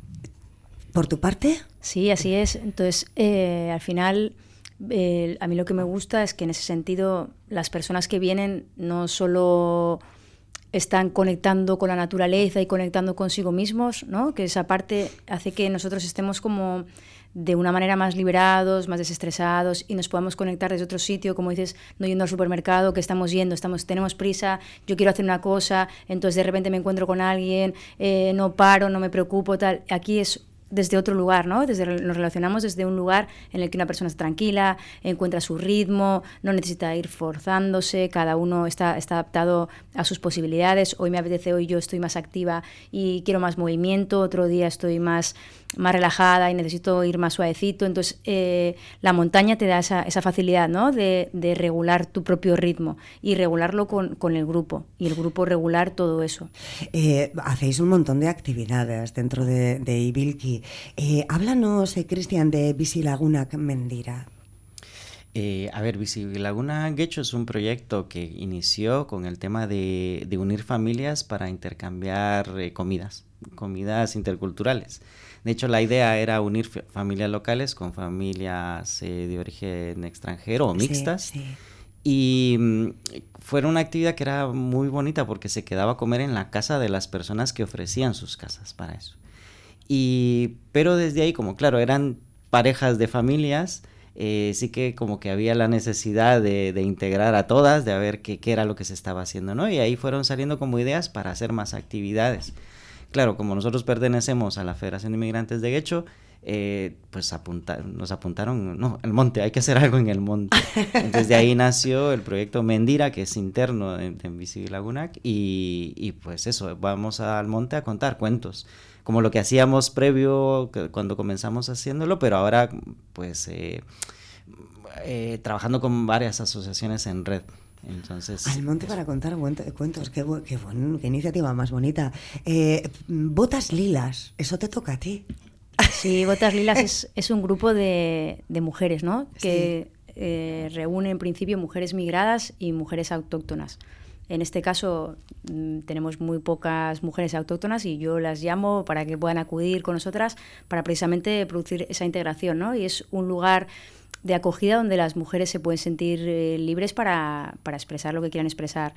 ¿Por tu parte? Sí, así es. Entonces, eh, al final... Eh, a mí lo que me gusta es que en ese sentido las personas que vienen no solo están conectando con la naturaleza y conectando consigo mismos, ¿no? Que esa parte hace que nosotros estemos como de una manera más liberados, más desestresados y nos podamos conectar desde otro sitio, como dices, no yendo al supermercado, que estamos yendo, estamos, tenemos prisa, yo quiero hacer una cosa, entonces de repente me encuentro con alguien, eh, no paro, no me preocupo, tal. Aquí es desde otro lugar, ¿no? Desde, nos relacionamos desde un lugar en el que una persona está tranquila, encuentra su ritmo, no necesita ir forzándose, cada uno está, está adaptado a sus posibilidades. Hoy me apetece, hoy yo estoy más activa y quiero más movimiento, otro día estoy más, más relajada y necesito ir más suavecito. Entonces, eh, la montaña te da esa, esa facilidad, ¿no? De, de regular tu propio ritmo y regularlo con, con el grupo, y el grupo regular todo eso. Eh, hacéis un montón de actividades dentro de, de Ibilki. Eh, háblanos, eh, Cristian, de Bizilagunak Mendira. Eh, a ver, Bizilagunak Getxo es un proyecto que inició con el tema de, de unir familias para intercambiar eh, comidas, comidas interculturales. De hecho, la idea era unir f- familias locales con familias eh, de origen extranjero o mixtas. Sí, sí. Y mm, fue una actividad que era muy bonita porque se quedaba a comer en la casa de las personas que ofrecían sus casas para eso. Y, pero desde ahí, como claro, eran parejas de familias, eh, sí que como que había la necesidad de, de integrar a todas, de ver qué, qué era lo que se estaba haciendo, ¿no? Y ahí fueron saliendo como ideas para hacer más actividades. Claro, como nosotros pertenecemos a la Federación de Inmigrantes de Getxo, eh, pues apunta, nos apuntaron, no, el monte, hay que hacer algo en el monte. Entonces de ahí nació el proyecto Mendira, que es interno de, de Bizilagunak, y, y pues eso, vamos al monte a contar cuentos, como lo que hacíamos previo que, cuando comenzamos haciéndolo, pero ahora pues eh, eh, trabajando con varias asociaciones en red. Entonces, al monte para contar cuentos, qué, qué, bon, qué iniciativa más bonita. Eh, Botas Lilas, eso te toca a ti. Sí, Botas Lilas es, es un grupo de, de mujeres, ¿no? Que sí. eh, reúne en principio mujeres migradas y mujeres autóctonas. En este caso mmm, tenemos muy pocas mujeres autóctonas y yo las llamo para que puedan acudir con nosotras para precisamente producir esa integración, ¿no? Y es un lugar de acogida donde las mujeres se pueden sentir eh, libres para, para expresar lo que quieran expresar.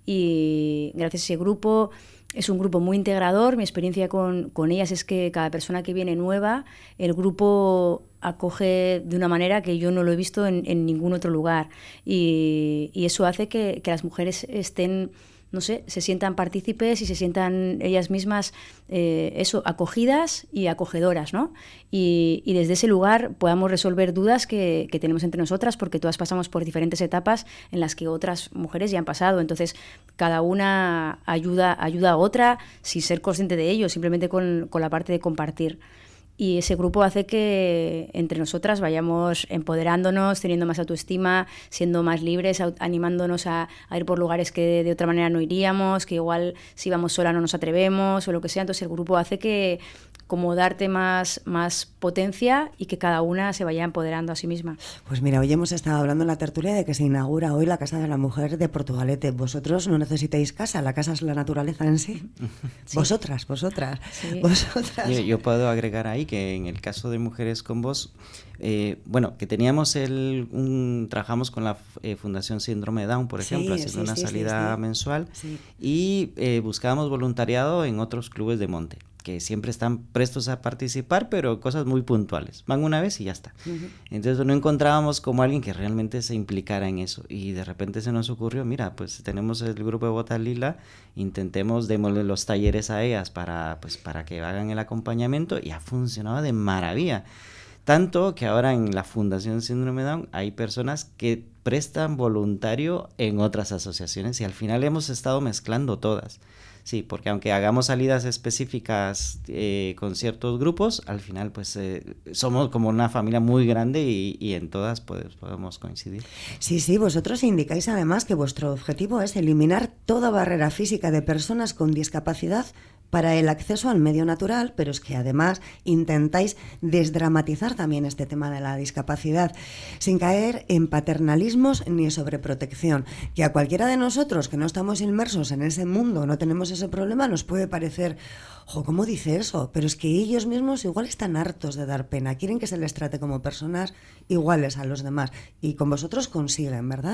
Y gracias a ese grupo, es un grupo muy integrador. Mi experiencia con, con ellas es que cada persona que viene nueva, el grupo acoge de una manera que yo no lo he visto en, en ningún otro lugar. Y, y eso hace que, que las mujeres estén, no sé, se sientan partícipes y se sientan ellas mismas, eh, eso, acogidas y acogedoras, ¿no? Y, y desde ese lugar podamos resolver dudas que, que tenemos entre nosotras, porque todas pasamos por diferentes etapas en las que otras mujeres ya han pasado. Entonces, cada una ayuda, ayuda a otra sin ser consciente de ello, simplemente con, con la parte de compartir. Y ese grupo hace que entre nosotras vayamos empoderándonos, teniendo más autoestima, siendo más libres, animándonos a, a ir por lugares que de, de otra manera no iríamos, que igual si vamos sola no nos atrevemos o lo que sea. Entonces el grupo hace que como darte más, más potencia y que cada una se vaya empoderando a sí misma. Pues mira, hoy hemos estado hablando en la tertulia de que se inaugura hoy la Casa de la Mujer de Portugalete. Vosotros no necesitáis casa, la casa es la naturaleza en sí. Sí. Vosotras, vosotras, sí. vosotras. Yo, yo puedo agregar ahí que en el caso de Mujeres con Voz, eh, bueno, que teníamos el, un, trabajamos con la eh, Fundación Síndrome Down, por ejemplo, sí, haciendo sí, una sí, salida sí, sí. mensual sí. y eh, buscábamos voluntariado en otros clubes de monte, que siempre están prestos a participar, pero cosas muy puntuales. Van una vez y ya está. Uh-huh. Entonces no encontrábamos como alguien que realmente se implicara en eso. Y de repente se nos ocurrió, mira, pues tenemos el grupo de Botas Lila, intentemos démosle los talleres a ellas para, pues, para que hagan el acompañamiento, y ha funcionado de maravilla. Tanto que ahora en la Fundación Síndrome Down hay personas que prestan voluntario en otras asociaciones y al final hemos estado mezclando todas. Sí, porque aunque hagamos salidas específicas eh, con ciertos grupos, al final pues eh, somos como una familia muy grande y, y en todas pues, podemos coincidir. Sí, sí, vosotros indicáis además que vuestro objetivo es eliminar toda barrera física de personas con discapacidad para el acceso al medio natural, pero es que además intentáis desdramatizar también este tema de la discapacidad, sin caer en paternalismos ni sobreprotección, que a cualquiera de nosotros que no estamos inmersos en ese mundo, no tenemos ese problema, nos puede parecer, jo, ¿cómo dice eso? Pero es que ellos mismos igual están hartos de dar pena, quieren que se les trate como personas iguales a los demás, y con vosotros consiguen, ¿verdad?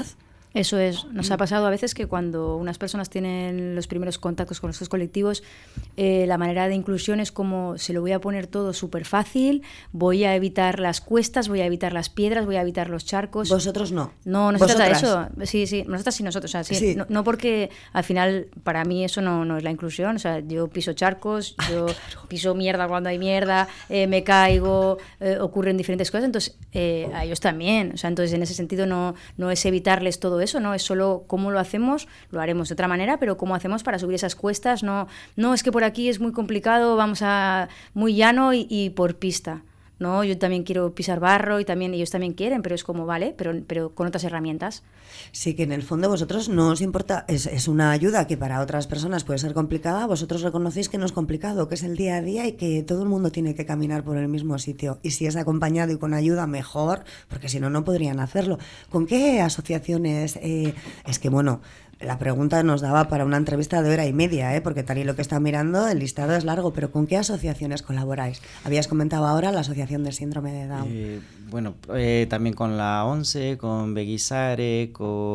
Eso es, nos ha pasado a veces que cuando unas personas tienen los primeros contactos con estos colectivos, eh, la manera de inclusión es como se lo voy a poner todo súper fácil, voy a evitar las cuestas, voy a evitar las piedras, voy a evitar los charcos. Vosotros no. No, no se trata de eso. Sí, sí, nosotras y nosotros. O sea, sí, Sí. No, no porque al final para mí eso no, no es la inclusión. O sea, yo piso charcos, yo piso mierda cuando hay mierda, eh, me caigo, eh, ocurren diferentes cosas. Entonces, eh, a ellos también. O sea, entonces en ese sentido no, no es evitarles todo eso, no es solo cómo lo hacemos, lo haremos de otra manera, pero cómo hacemos para subir esas cuestas, no, no es que por aquí es muy complicado, vamos a muy llano y, y por pista. No, yo también quiero pisar barro y también ellos también quieren, pero es como, vale, pero, pero con otras herramientas. Sí, que en el fondo vosotros no os importa, es, es una ayuda que para otras personas puede ser complicada, vosotros reconocéis que no es complicado, que es el día a día y que todo el mundo tiene que caminar por el mismo sitio. Y si es acompañado y con ayuda, mejor, porque si no, no podrían hacerlo. ¿Con qué asociaciones? Eh, es que, bueno, la pregunta nos daba para una entrevista de hora y media, ¿eh? Porque tal y lo que está mirando, el listado es largo, pero ¿con qué asociaciones colaboráis? Habías comentado ahora la Asociación de Síndrome de Down. Eh, bueno, eh, también con la ONCE, con Beguisare,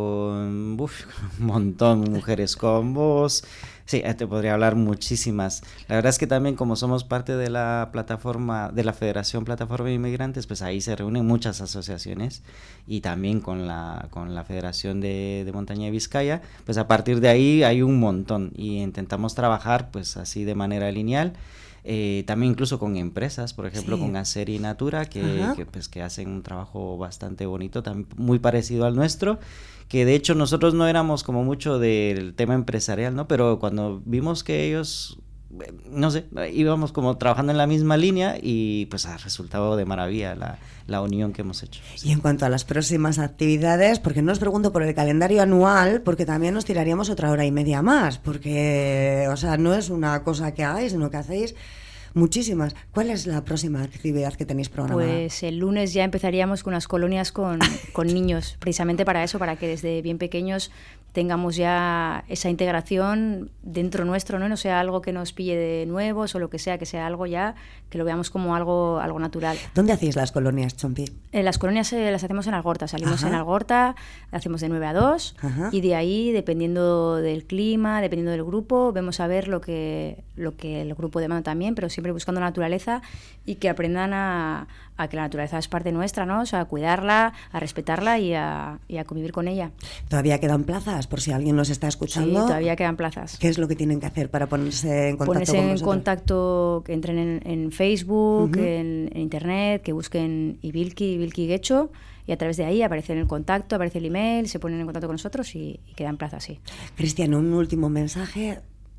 con uf, un montón, Mujeres con Voz. Sí, te podría hablar muchísimas. La verdad es que también como somos parte de la plataforma, de la Federación Plataforma de Inmigrantes, pues ahí se reúnen muchas asociaciones y también con la, con la Federación de, de Montaña de Vizcaya, pues a partir de ahí hay un montón y intentamos trabajar pues así de manera lineal. Eh, también incluso con empresas, por ejemplo, sí. con Acer y Natura, que, que, pues, que hacen un trabajo bastante bonito, también muy parecido al nuestro, que de hecho nosotros no éramos como mucho del tema empresarial, ¿no? Pero cuando vimos que ellos, no sé, íbamos como trabajando en la misma línea y pues ha resultado de maravilla la, la unión que hemos hecho. Y en cuanto a las próximas actividades, porque no os pregunto por el calendario anual, porque también nos tiraríamos otra hora y media más, porque, o sea, no es una cosa que hagáis, sino que hacéis muchísimas. ¿Cuál es la próxima actividad que tenéis programada? Pues el lunes ya empezaríamos con unas colonias con, con niños, precisamente para eso, para que desde bien pequeños tengamos ya esa integración dentro nuestro, ¿no? No sea algo que nos pille de nuevos o lo que sea, que sea algo ya que lo veamos como algo, algo natural. ¿Dónde hacéis las colonias, Chompi? Eh, las colonias eh, las hacemos en Algorta, salimos Ajá. en Algorta, hacemos de nueve a dos Ajá. y de ahí, dependiendo del clima, dependiendo del grupo, vemos a ver lo que, lo que el grupo demanda también, pero siempre buscando la naturaleza y que aprendan a, a que la naturaleza es parte nuestra, ¿no? O sea, a cuidarla, a respetarla y a, y a convivir con ella. ¿Todavía quedan plazas? Por si alguien nos está escuchando. Sí, todavía quedan plazas. ¿Qué es lo que tienen que hacer para ponerse en contacto ponerse con vosotros? Ponerse en contacto, que entren en, en Facebook, uh-huh. en, en Internet, que busquen Ibilki, Ibilki Guecho, y a través de ahí aparece el contacto, aparece el email, se ponen en contacto con nosotros y, y quedan plazas, sí. Cristian, un último mensaje.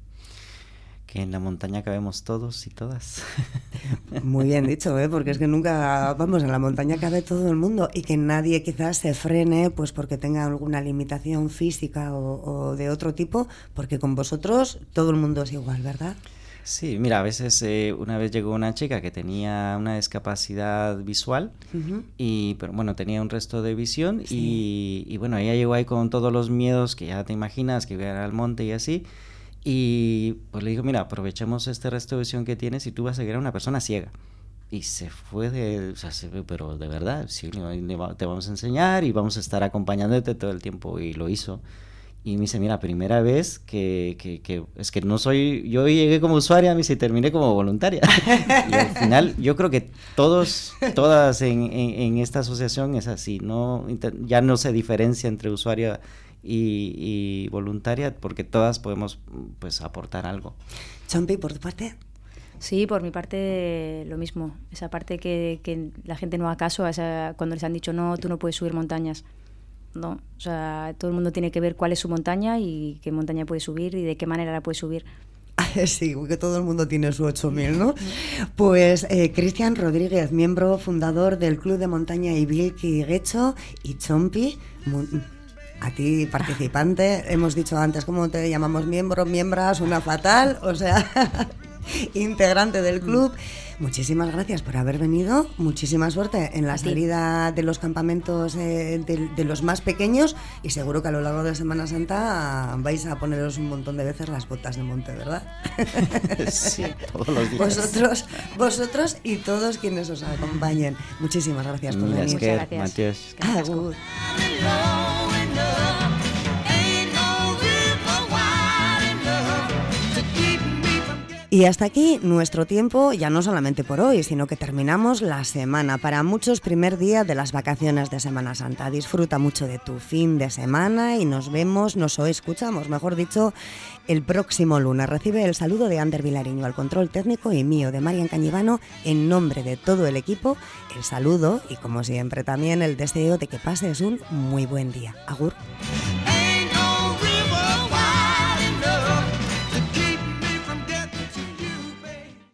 Que en la montaña cabemos todos y todas. Muy bien dicho, ¿eh? Porque es que nunca, vamos, en la montaña cabe todo el mundo y que nadie quizás se frene pues porque tenga alguna limitación física o, o de otro tipo, porque con vosotros todo el mundo es igual, ¿verdad? Sí, mira, a veces eh, una vez llegó una chica que tenía una discapacidad visual, uh-huh. y pero bueno, tenía un resto de visión, sí. y, y bueno, ella llegó ahí con todos los miedos que ya te imaginas, que iba al monte y así. Y pues le digo, mira, aprovechemos este resto de visión que tienes y tú vas a seguir a una persona ciega. Y se fue de, o sea, se fue, pero de verdad, sí, te vamos a enseñar y vamos a estar acompañándote todo el tiempo. Y lo hizo. Y me dice, mira, primera vez que, que, que es que no soy, yo llegué como usuaria, me dice, y terminé como voluntaria. Y al final, yo creo que todos, todas en, en, en esta asociación es así, no, ya no se diferencia entre usuaria Y, y voluntaria, porque todas podemos pues aportar algo. Chompi, ¿por tu parte? Sí, por mi parte lo mismo, esa parte que, que la gente no haga caso, esa, cuando les han dicho no, tú no puedes subir montañas, no, o sea, todo el mundo tiene que ver cuál es su montaña y qué montaña puede subir y de qué manera la puede subir. Sí, porque todo el mundo tiene su ocho mil, ¿no? Pues eh, Cristian Rodríguez, miembro fundador del Club de Montaña Ibilki Guecho, y Chompi, a ti, participante, hemos dicho antes, ¿cómo te llamamos? Miembro, miembras, una fatal, o sea, integrante del club. Muchísimas gracias por haber venido, muchísima suerte en la salida de los campamentos eh, de, de los más pequeños y seguro que a lo largo de Semana Santa vais a poneros un montón de veces las botas de monte, ¿verdad? Sí, todos los días. Vosotros, vosotros y todos quienes os acompañen. Muchísimas gracias por venir. Muchas gracias. Agur. Y hasta aquí nuestro tiempo, ya no solamente por hoy, sino que terminamos la semana. Para muchos, primer día de las vacaciones de Semana Santa. Disfruta mucho de tu fin de semana y nos vemos, nos o escuchamos, mejor dicho, el próximo lunes. Recibe el saludo de Ander Vilariño al control técnico y mío, de Marian Cañivano, en nombre de todo el equipo. El saludo y, como siempre, también el deseo de que pases un muy buen día. Agur.